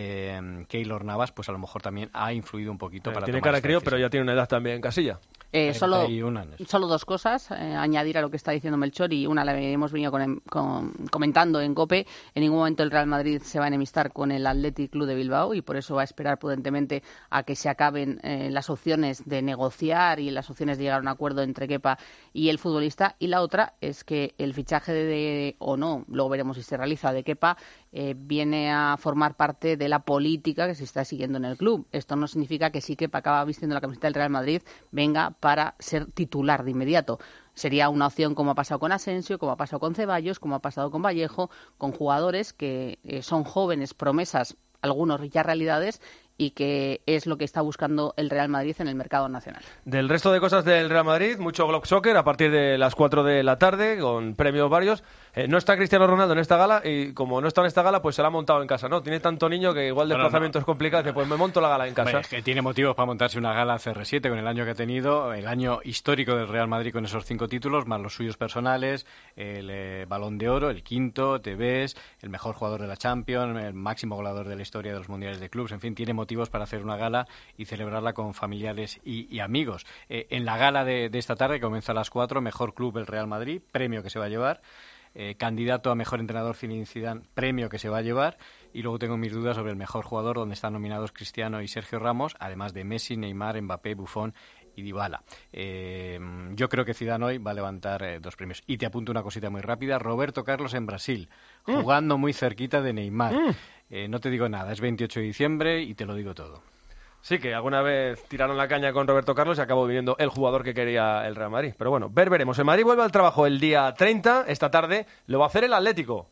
eh, Keylor Navas, pues a lo mejor también ha influido un poquito. Eh, para tiene cara crío, pero ya tiene una edad también, Casilla. Eh, solo, solo dos cosas, eh, añadir a lo que está diciendo Melchor, y una la hemos venido con, con, comentando en COPE. En ningún momento el Real Madrid se va a enemistar con el Athletic Club de Bilbao, y por eso va a esperar prudentemente a que se acaben eh, las opciones de negociar y las opciones de llegar a un acuerdo entre Kepa y el futbolista. Y la otra es que el fichaje de, de o no, luego veremos si se realiza, de Kepa, eh, viene a formar parte de la política que se está siguiendo en el club. Esto no significa que si Kepa acaba vistiendo la camiseta del Real Madrid venga para ser titular de inmediato. Sería una opción, como ha pasado con Asensio, como ha pasado con Ceballos, como ha pasado con Vallejo, con jugadores que eh, son jóvenes, promesas, algunos ya realidades, y que es lo que está buscando el Real Madrid en el mercado nacional. Del resto de cosas del Real Madrid, mucho Globe Soccer a partir de las cuatro de la tarde, con premios varios. Eh, no está Cristiano Ronaldo en esta gala, y como no está en esta gala, pues se la ha montado en casa, ¿no? Tiene tanto niño que igual el desplazamiento no, no. es complicado, dice, pues me monto la gala en casa. Hombre, es que tiene motivos para montarse una gala C R siete con el año que ha tenido, el año histórico del Real Madrid con esos cinco títulos, más los suyos personales, el eh, Balón de Oro, el quinto, T Vs, el mejor jugador de la Champions, el máximo goleador de la historia de los mundiales de clubes, en fin, tiene motivos para hacer una gala y celebrarla con familiares y, y amigos. Eh, en la gala de, de esta tarde, que comienza a las cuatro, mejor club el Real Madrid, premio que se va a llevar. Eh, candidato a mejor entrenador Zinedine Zidane, premio que se va a llevar. Y luego tengo mis dudas sobre el mejor jugador, donde están nominados Cristiano y Sergio Ramos, además de Messi, Neymar, Mbappé, Buffon y Dybala. Eh, yo creo que Zidane hoy va a levantar eh, dos premios. Y te apunto una cosita muy rápida: Roberto Carlos en Brasil, mm. jugando muy cerquita de Neymar. Mm. Eh, no te digo nada, es veintiocho de diciembre y te lo digo todo. Sí, que alguna vez tiraron la caña con Roberto Carlos y acabó viniendo el jugador que quería el Real Madrid. Pero bueno, ver, veremos. El Madrid vuelve al trabajo el día treinta, esta tarde. Lo va a hacer el Atlético.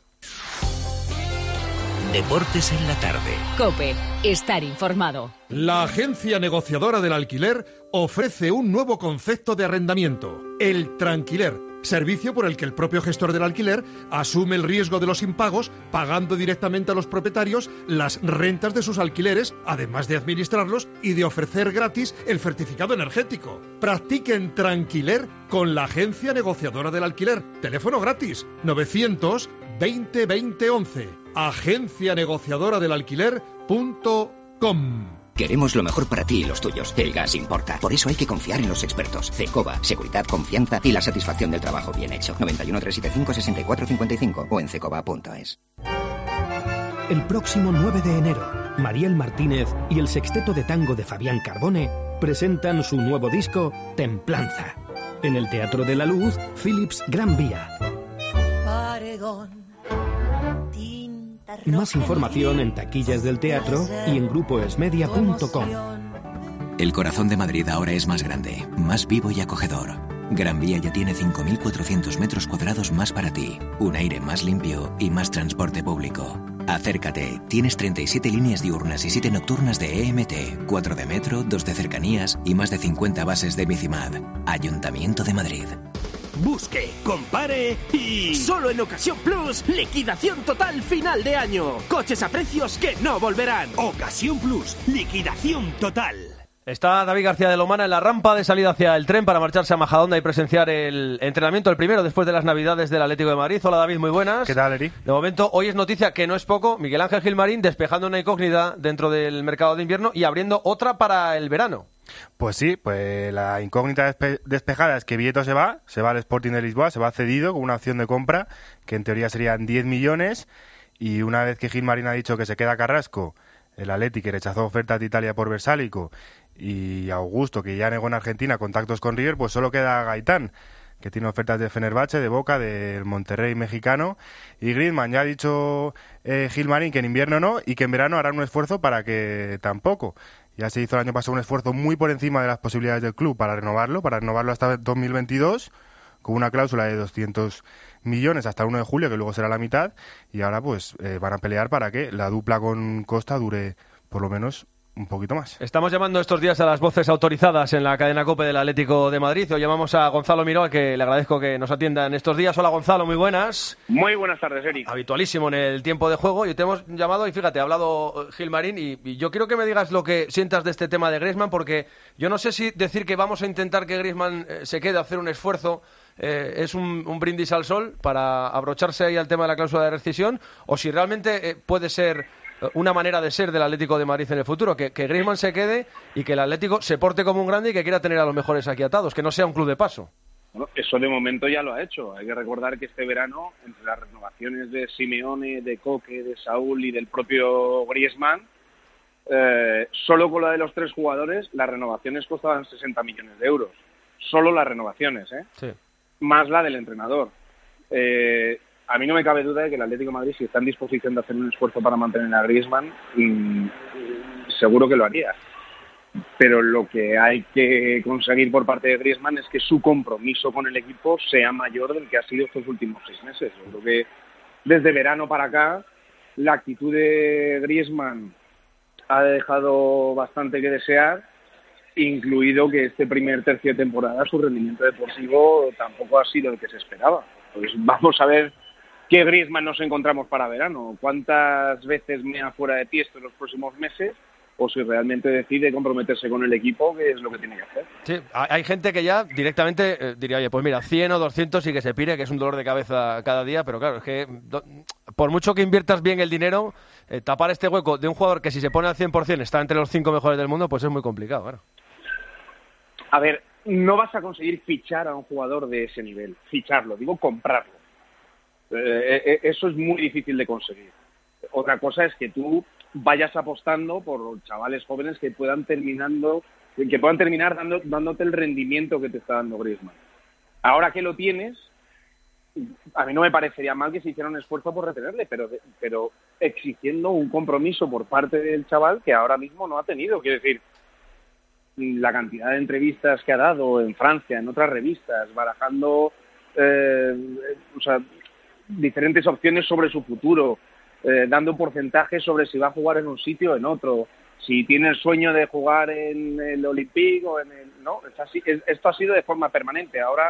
Deportes en la tarde. COPE. Estar informado. La agencia negociadora del alquiler ofrece un nuevo concepto de arrendamiento, el tranquiler. Servicio por el que el propio gestor del alquiler asume el riesgo de los impagos, pagando directamente a los propietarios las rentas de sus alquileres, además de administrarlos y de ofrecer gratis el certificado energético. Practiquen tranquiler con la agencia negociadora del alquiler. Teléfono gratis novecientos veinte veinte once. agencia negociadora del alquiler punto com. Queremos lo mejor para ti y los tuyos. El gas importa. Por eso hay que confiar en los expertos. Cecoba, seguridad, confianza y la satisfacción del trabajo bien hecho. noventa y uno, trescientos setenta y cinco, sesenta y cuatro cincuenta y cinco o en cecoba punto es. El próximo nueve de enero, Mariel Martínez y el sexteto de tango de Fabián Carbone presentan su nuevo disco Templanza. En el Teatro de la Luz, Philips Gran Vía. Más información en taquillas del teatro y en grupo esmedia punto com. El corazón de Madrid ahora es más grande, más vivo y acogedor. Gran Vía ya tiene cinco mil cuatrocientos metros cuadrados más para ti, un aire más limpio y más transporte público. Acércate, tienes treinta y siete líneas diurnas y siete nocturnas de E M T, cuatro de metro, dos de cercanías y más de cincuenta bases de Bicimad. Ayuntamiento de Madrid. Busque, compare y... Solo en Ocasión Plus, liquidación total final de año. Coches a precios que no volverán. Ocasión Plus, liquidación total. Está David García de Lomana en la rampa de salida hacia el tren para marcharse a Majadahonda y presenciar el entrenamiento, el primero después de las Navidades del Atlético de Madrid. Hola David, muy buenas. ¿Qué tal, Eri? De momento, hoy es noticia que no es poco, Miguel Ángel Gilmarín despejando una incógnita dentro del mercado de invierno y abriendo otra para el verano. Pues sí, pues la incógnita despe- despejada es que Vieto se va, se va al Sporting de Lisboa, se va cedido con una opción de compra que en teoría serían diez millones, y una vez que Gilmarín ha dicho que se queda Carrasco, el Atleti que rechazó ofertas de Italia por Versálico, y Augusto, que ya negó en Argentina contactos con River, pues solo queda Gaitán, que tiene ofertas de Fenerbahce, de Boca, del Monterrey mexicano, y Griezmann. Ya ha dicho eh, Gilmarín que en invierno no, y que en verano hará un esfuerzo para que tampoco. Ya se hizo el año pasado un esfuerzo muy por encima de las posibilidades del club para renovarlo, para renovarlo hasta dos mil veintidós, con una cláusula de doscientos millones hasta el uno de julio, que luego será la mitad, y ahora pues eh, van a pelear para que la dupla con Costa dure por lo menos un poquito más. Estamos llamando estos días a las voces autorizadas en la cadena COPE del Atlético de Madrid. Hoy llamamos a Gonzalo Miró, a que le agradezco que nos atienda en estos días. Hola Gonzalo, muy buenas. Muy buenas tardes, Eric. Habitualísimo en el tiempo de juego, y te hemos llamado y fíjate, ha hablado Gilmarín y, y yo quiero que me digas lo que sientas de este tema de Griezmann, porque yo no sé si decir que vamos a intentar que Griezmann eh, se quede a hacer un esfuerzo eh, es un, un brindis al sol para abrocharse ahí al tema de la cláusula de rescisión, o si realmente eh, puede ser una manera de ser del Atlético de Madrid en el futuro, que, que Griezmann se quede y que el Atlético se porte como un grande y que quiera tener a los mejores aquí atados, que no sea un club de paso. Bueno, eso de momento ya lo ha hecho. Hay que recordar que este verano, entre las renovaciones de Simeone, de Coque, de Saúl y del propio Griezmann, eh, solo con la de los tres jugadores, las renovaciones costaban sesenta millones de euros. Solo las renovaciones, ¿eh? Sí. Más la del entrenador. Eh... A mí no me cabe duda de que el Atlético de Madrid, si está en disposición de hacer un esfuerzo para mantener a Griezmann, mmm, seguro que lo haría. Pero lo que hay que conseguir por parte de Griezmann es que su compromiso con el equipo sea mayor del que ha sido estos últimos seis meses. Yo creo que desde verano para acá, la actitud de Griezmann ha dejado bastante que desear, incluido que este primer tercio de temporada su rendimiento deportivo tampoco ha sido el que se esperaba. Pues vamos a ver qué Griezmann nos encontramos para verano, cuántas veces mea fuera de Tiesto en los próximos meses, o si realmente decide comprometerse con el equipo, que es lo que tiene que hacer. Sí, hay gente que ya directamente eh, diría, oye, pues mira, cien o doscientos y que se pire, que es un dolor de cabeza cada día, pero claro, es que do, por mucho que inviertas bien el dinero, eh, tapar este hueco de un jugador que si se pone al cien por ciento está entre los cinco mejores del mundo, pues es muy complicado, claro. A ver, no vas a conseguir fichar a un jugador de ese nivel, ficharlo, digo comprarlo. Eh, eh, eso es muy difícil de conseguir. Otra cosa es que tú vayas apostando por chavales jóvenes que puedan terminando, que puedan terminar dando, dándote el rendimiento que te está dando Griezmann. Ahora que lo tienes, a mí no me parecería mal que se hiciera un esfuerzo por retenerle, pero, pero exigiendo un compromiso por parte del chaval que ahora mismo no ha tenido. Quiero decir, la cantidad de entrevistas que ha dado en Francia, en otras revistas, barajando eh, o sea, diferentes opciones sobre su futuro, eh, dando porcentajes sobre si va a jugar en un sitio o en otro, si tiene el sueño de jugar en el Olympique o en el... No, es así, es, esto ha sido de forma permanente. Ahora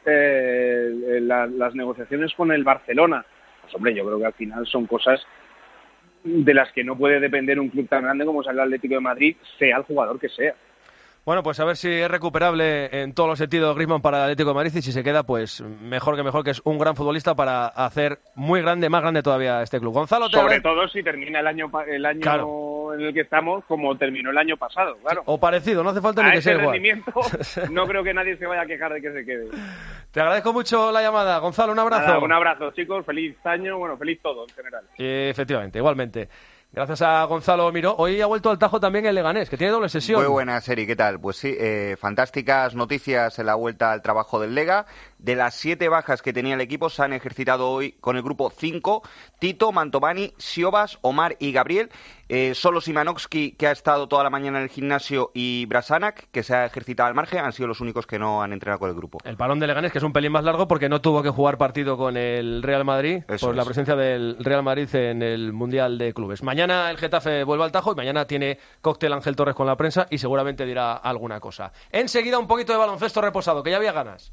eh, la, las negociaciones con el Barcelona, pues hombre, yo creo que al final son cosas de las que no puede depender un club tan grande como es el Atlético de Madrid, sea el jugador que sea. Bueno, pues a ver si es recuperable en todos los sentidos Griezmann para el Atlético de Madrid, y si se queda, pues mejor que mejor, que es un gran futbolista para hacer muy grande, más grande todavía este club. Gonzalo, te sobre agrade... todo si termina el año el año claro. en el que estamos como terminó el año pasado, claro. O parecido, no hace falta a ni que sea igual. Rendimiento, no creo que nadie se vaya a quejar de que se quede. Te agradezco mucho la llamada, Gonzalo, un abrazo. Nada, un abrazo, chicos, feliz año, bueno, feliz todo en general. Eh, efectivamente, igualmente. Gracias a Gonzalo Miró. Hoy ha vuelto al Tajo también el Leganés, que tiene doble sesión. Muy buena, Seri, ¿qué tal? Pues sí, eh, fantásticas noticias en la vuelta al trabajo del Lega. De las siete bajas que tenía el equipo, se han ejercitado hoy con el grupo cinco. Tito, Mantovani, Siobas, Omar y Gabriel. Eh, solo Simanovski, que ha estado toda la mañana en el gimnasio, y Brasanac, que se ha ejercitado al margen, han sido los únicos que no han entrenado con el grupo. El parón de Leganés, que es un pelín más largo porque no tuvo que jugar partido con el Real Madrid, Eso por es. la presencia del Real Madrid en el Mundial de Clubes. Mañana el Getafe vuelve al Tajo y mañana tiene cóctel Ángel Torres con la prensa y seguramente dirá alguna cosa. Enseguida un poquito de baloncesto reposado, que ya había ganas.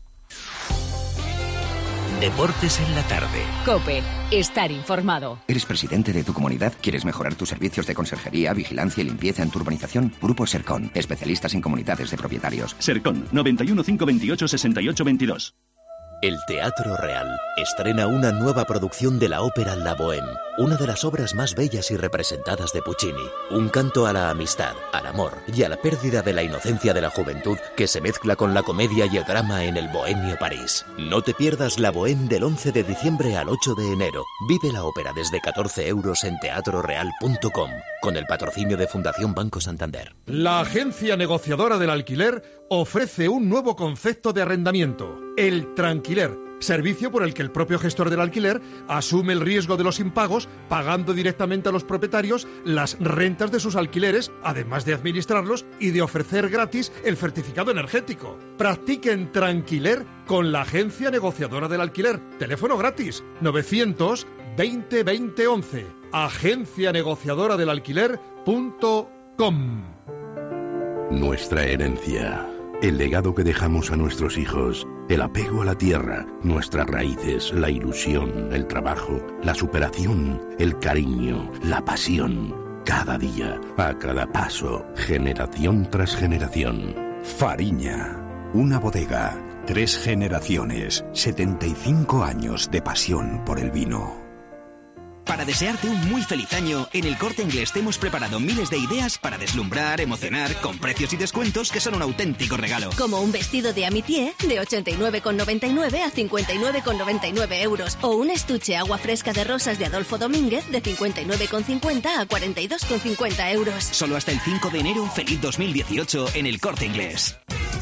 Deportes en la tarde. COPE. Estar informado. ¿Eres presidente de tu comunidad? ¿Quieres mejorar tus servicios de conserjería, vigilancia y limpieza en tu urbanización? Grupo Sercon. Especialistas en comunidades de propietarios. Sercon. noventa y uno, cinco veintiocho, sesenta y ocho veintidós. El Teatro Real estrena una nueva producción de la ópera La Bohème, una de las obras más bellas y representadas de Puccini. Un canto a la amistad, al amor y a la pérdida de la inocencia de la juventud que se mezcla con la comedia y el drama en el bohemio París. No te pierdas La Bohème del once de diciembre al ocho de enero. Vive la ópera desde catorce euros en teatro real punto com, con el patrocinio de Fundación Banco Santander. La agencia negociadora del alquiler ofrece un nuevo concepto de arrendamiento, el tranquiler, servicio por el que el propio gestor del alquiler asume el riesgo de los impagos, pagando directamente a los propietarios las rentas de sus alquileres, además de administrarlos y de ofrecer gratis el certificado energético. Practiquen tranquiler con la agencia negociadora del alquiler. Teléfono gratis, novecientos veinte veinte once. agencia negociadora del alquiler punto com. Nuestra herencia. El legado que dejamos a nuestros hijos, el apego a la tierra, nuestras raíces, la ilusión, el trabajo, la superación, el cariño, la pasión. Cada día, a cada paso, generación tras generación. Fariña, una bodega, tres generaciones, setenta y cinco años de pasión por el vino. Para desearte un muy feliz año, en El Corte Inglés te hemos preparado miles de ideas para deslumbrar, emocionar, con precios y descuentos que son un auténtico regalo. Como un vestido de amitié de ochenta y nueve con noventa y nueve a cincuenta y nueve con noventa y nueve euros. O un estuche agua fresca de rosas de Adolfo Domínguez de cincuenta y nueve con cincuenta a cuarenta y dos con cincuenta euros. Solo hasta el cinco de enero, feliz dos mil dieciocho en El Corte Inglés.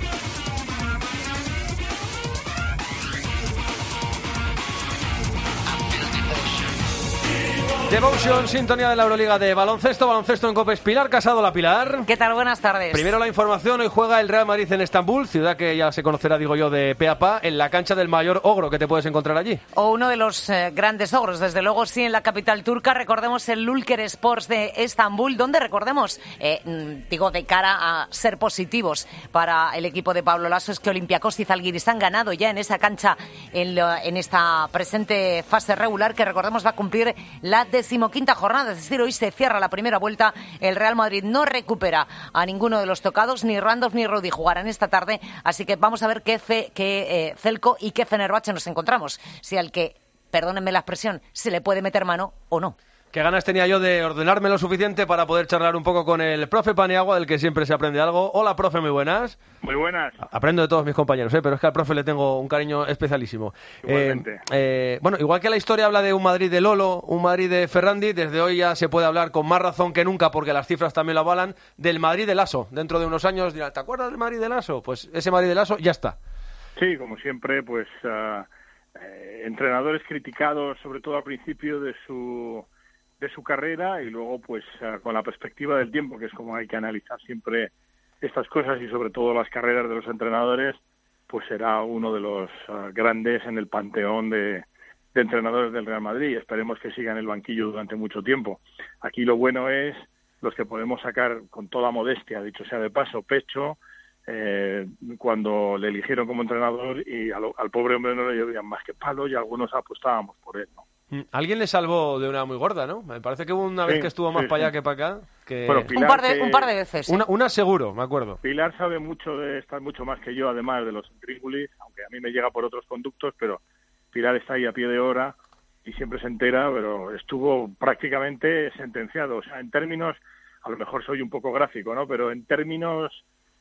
Devotion, sintonía de la Euroliga de baloncesto, baloncesto en COPE. Pilar Casado, la Pilar. ¿Qué tal? Buenas tardes. Primero la información, hoy juega el Real Madrid en Estambul, ciudad que ya se conocerá, digo yo, de pe a pa, en la cancha del mayor ogro que te puedes encontrar allí. O uno de los eh, grandes ogros, desde luego sí, en la capital turca. Recordemos el Ülker Sports de Estambul, donde recordemos, eh, digo, de cara a ser positivos para el equipo de Pablo Lasso, es que Olympiacos y Zalgiris han ganado ya en esa cancha, en, lo, en esta presente fase regular, que recordemos va a cumplir la decimoquinta jornada, es decir, hoy se cierra la primera vuelta. El Real Madrid no recupera a ninguno de los tocados, ni Randolph ni Rudy jugarán esta tarde, así que vamos a ver qué, fe, qué eh, Celco y qué Fenerbahce nos encontramos, si al que, perdónenme la expresión, se le puede meter mano o no. Qué ganas tenía yo de ordenarme lo suficiente para poder charlar un poco con el profe Paniagua, del que siempre se aprende algo. Hola, profe, muy buenas. Muy buenas. Aprendo de todos mis compañeros, ¿eh? Pero es que al profe le tengo un cariño especialísimo. Igualmente. Eh, eh, bueno, igual que la historia habla de un Madrid de Lolo, un Madrid de Ferrandi, desde hoy ya se puede hablar con más razón que nunca, porque las cifras también lo avalan, del Madrid de Lasso. Dentro de unos años dirán, ¿te acuerdas del Madrid de Lasso? Pues ese Madrid de Lasso ya está. Sí, como siempre, pues uh, eh, entrenadores criticados, sobre todo al principio de su... de su carrera, y luego pues uh, con la perspectiva del tiempo, que es como hay que analizar siempre estas cosas, y sobre todo las carreras de los entrenadores, pues será uno de los uh, grandes en el panteón de, de entrenadores del Real Madrid. Esperemos que siga en el banquillo durante mucho tiempo. Aquí lo bueno es los que podemos sacar con toda modestia, dicho sea de paso, pecho, eh, cuando le eligieron como entrenador, y a lo, al pobre hombre no le llevaban más que palo, y algunos apostábamos por él, ¿no? Alguien le salvó de una muy gorda, ¿no? Me parece que hubo una vez sí, que estuvo más sí, para allá sí. que para acá. Que... Bueno, Pilar, un, par de, que... un par de veces. ¿Sí? Una, una seguro, me acuerdo. Pilar sabe mucho de estar mucho más que yo, además de los intríngulis, aunque a mí me llega por otros conductos, pero Pilar está ahí a pie de hora y siempre se entera, pero estuvo prácticamente sentenciado. O sea, en términos, a lo mejor soy un poco gráfico, ¿no? Pero en términos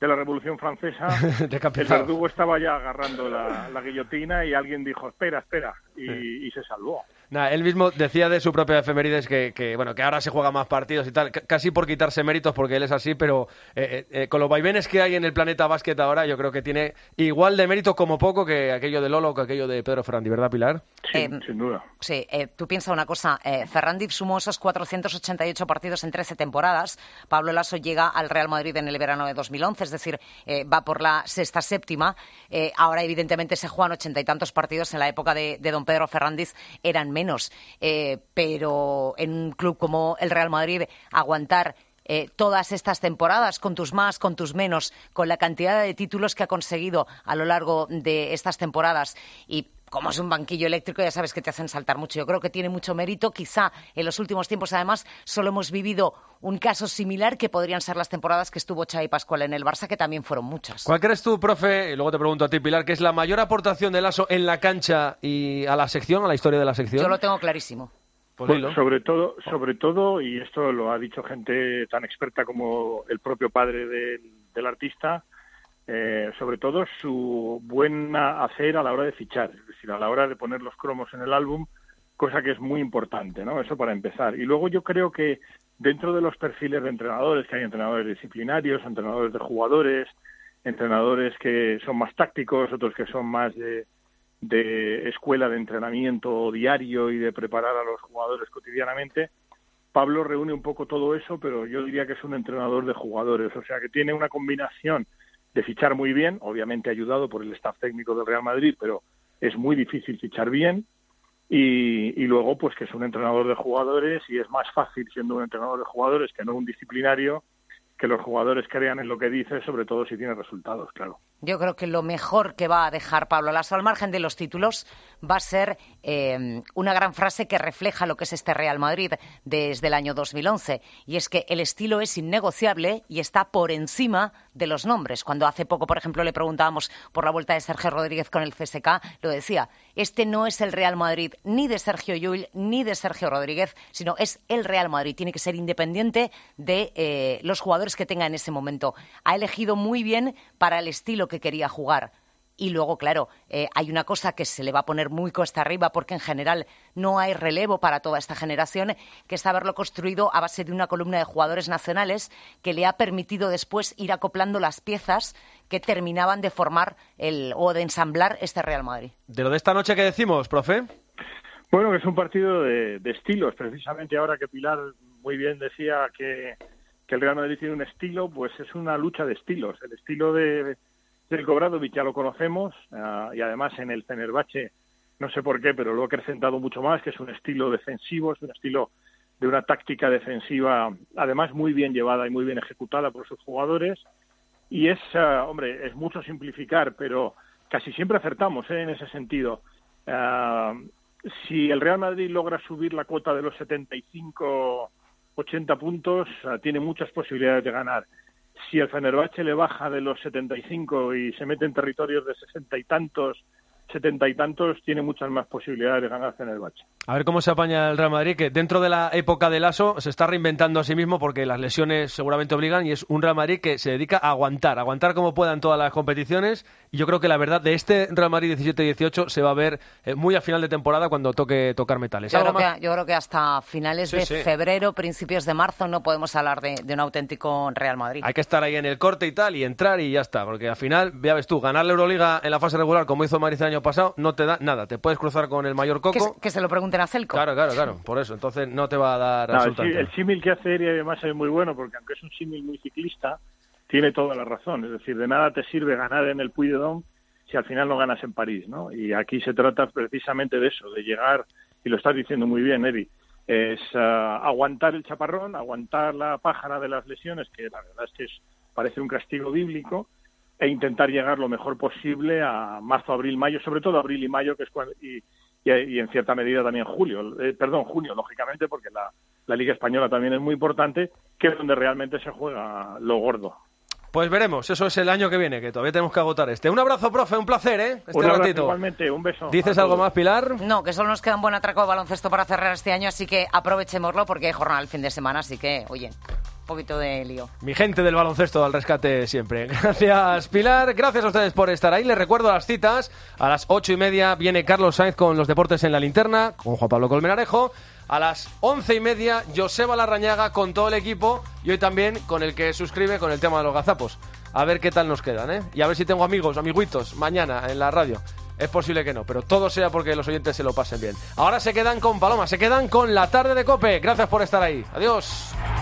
de la Revolución Francesa, el verdugo estaba ya agarrando la, la guillotina y alguien dijo, espera, espera, y, y se salvó. Nah, él mismo decía de su propia efemérides que, que, bueno, que ahora se juega más partidos y tal, c- casi por quitarse méritos porque él es así, pero eh, eh, con los vaivenes que hay en el planeta básquet ahora, yo creo que tiene igual de mérito como poco que aquello de Lolo, que aquello de Pedro Ferrandi, ¿verdad, Pilar? Sí, Eh, sin duda. Sí, eh, tú piensa una cosa, eh, Ferrandi sumó esos cuatrocientos ochenta y ocho partidos en trece temporadas, Pablo Laso llega al Real Madrid en el verano de dos mil once, es decir, eh, va por la sexta séptima, eh, ahora evidentemente se juegan ochenta y tantos partidos, en la época de, de don Pedro Ferrandiz eran menos, eh, pero en un club como el Real Madrid aguantar Eh, todas estas temporadas, con tus más, con tus menos, con la cantidad de títulos que ha conseguido a lo largo de estas temporadas y como es un banquillo eléctrico, ya sabes que te hacen saltar mucho. Yo creo que tiene mucho mérito. Quizá en los últimos tiempos, además, solo hemos vivido un caso similar que podrían ser las temporadas que estuvo Xavi Pascual en el Barça, que también fueron muchas. ¿Cuál crees tú, profe, y luego te pregunto a ti, Pilar, que es la mayor aportación de Laso en la cancha y a la sección, a la historia de la sección? Yo lo tengo clarísimo. Pues sobre todo, sobre todo, y esto lo ha dicho gente tan experta como el propio padre del, del artista, eh, sobre todo su buen hacer a la hora de fichar, es decir, a la hora de poner los cromos en el álbum, cosa que es muy importante, ¿no? Eso para empezar. Y luego yo creo que dentro de los perfiles de entrenadores, que hay entrenadores disciplinarios, entrenadores de jugadores, entrenadores que son más tácticos, otros que son más de de escuela de entrenamiento diario y de preparar a los jugadores cotidianamente, Pablo reúne un poco todo eso, pero yo diría que es un entrenador de jugadores, o sea que tiene una combinación de fichar muy bien, obviamente ayudado por el staff técnico del Real Madrid, pero es muy difícil fichar bien, y, y luego pues que es un entrenador de jugadores y es más fácil siendo un entrenador de jugadores que no un disciplinario, que los jugadores crean en lo que dice, sobre todo si tiene resultados, claro. Yo creo que lo mejor que va a dejar Pablo Laso, al margen de los títulos, va a ser eh, una gran frase que refleja lo que es este Real Madrid desde el año dos mil once, y es que el estilo es innegociable y está por encima de los nombres. Cuando hace poco, por ejemplo, le preguntábamos por la vuelta de Sergio Rodríguez con el C S K, lo decía, este no es el Real Madrid ni de Sergio Llull ni de Sergio Rodríguez, sino es el Real Madrid. Tiene que ser independiente de eh, los jugadores que tenga en ese momento. Ha elegido muy bien para el estilo que quería jugar. Y luego, claro, eh, hay una cosa que se le va a poner muy cuesta arriba porque en general no hay relevo para toda esta generación, que es haberlo construido a base de una columna de jugadores nacionales que le ha permitido después ir acoplando las piezas que terminaban de formar el, o de ensamblar este Real Madrid. De lo de esta noche, ¿qué decimos, profe? Bueno, que es un partido de, de estilos. Precisamente ahora que Pilar muy bien decía que, que el Real Madrid tiene un estilo, pues es una lucha de estilos. El estilo de del Obradović ya lo conocemos, uh, y además en el Fenerbahce, no sé por qué, pero lo ha acrecentado mucho más, que es un estilo defensivo, es un estilo de una táctica defensiva, además muy bien llevada y muy bien ejecutada por sus jugadores, y es, uh, hombre, es mucho simplificar, pero casi siempre acertamos ¿eh? en ese sentido. Uh, si el Real Madrid logra subir la cuota de los setenta y cinco ochenta puntos, uh, tiene muchas posibilidades de ganar. Si el Fenerbahce le baja de los setenta y cinco y se mete en territorios de sesenta y tantos, setenta y tantos, tiene muchas más posibilidades de ganar Fenerbahce. A ver cómo se apaña el Real Madrid, que dentro de la época de Laso se está reinventando a sí mismo porque las lesiones seguramente obligan, y es un Real Madrid que se dedica a aguantar, aguantar como puedan todas las competiciones, y yo creo que la verdad de este Real Madrid diecisiete dieciocho se va a ver eh, muy a final de temporada cuando toque tocar metales. Yo creo, que, yo creo que hasta finales sí, de sí. febrero, principios de marzo, no podemos hablar de, de un auténtico Real Madrid. Hay que estar ahí en el corte y tal, y entrar y ya está, porque al final, ya ves tú, ganar la Euroliga en la fase regular como hizo Madrid el año pasado, no te da nada, te puedes cruzar con el mayor coco. Que, que se lo pregunten a Celco. Claro, claro, claro, por eso, entonces no te va a dar no, absolutamente. El, el símil que hace Eri además es muy bueno, porque aunque es un símil muy ciclista, tiene toda la razón, es decir, de nada te sirve ganar en el Puy-de-Dôme si al final no ganas en París, ¿no? Y aquí se trata precisamente de eso, de llegar, y lo estás diciendo muy bien, Eri, es uh, aguantar el chaparrón, aguantar la pájara de las lesiones, que la verdad es que es, parece un castigo bíblico, e intentar llegar lo mejor posible a marzo, abril, mayo, sobre todo abril y mayo, que es cuando, y, y, y en cierta medida también julio, eh, perdón, junio, lógicamente, porque la, la Liga Española también es muy importante, que es donde realmente se juega lo gordo. Pues veremos, eso es el año que viene, que todavía tenemos que agotar este. Un abrazo, profe, un placer, ¿eh? Este un abrazo, ratito. Igualmente, un beso. ¿Dices algo más, Pilar? No, que solo nos queda un buen atraco de baloncesto para cerrar este año, así que aprovechémoslo porque hay jornada el fin de semana, así que, oye... Un poquito de lío. Mi gente del baloncesto al rescate siempre. Gracias, Pilar. Gracias a ustedes por estar ahí. Les recuerdo las citas. A las ocho y media viene Carlos Sainz con los deportes en la linterna, con Juan Pablo Colmenarejo. A las once y media, Joseba Larrañaga con todo el equipo. Y hoy también con el que suscribe con el tema de los gazapos. A ver qué tal nos quedan, ¿eh? Y a ver si tengo amigos, amiguitos, mañana en la radio. Es posible que no, pero todo sea porque los oyentes se lo pasen bien. Ahora se quedan con Paloma, se quedan con la tarde de COPE. Gracias por estar ahí. Adiós.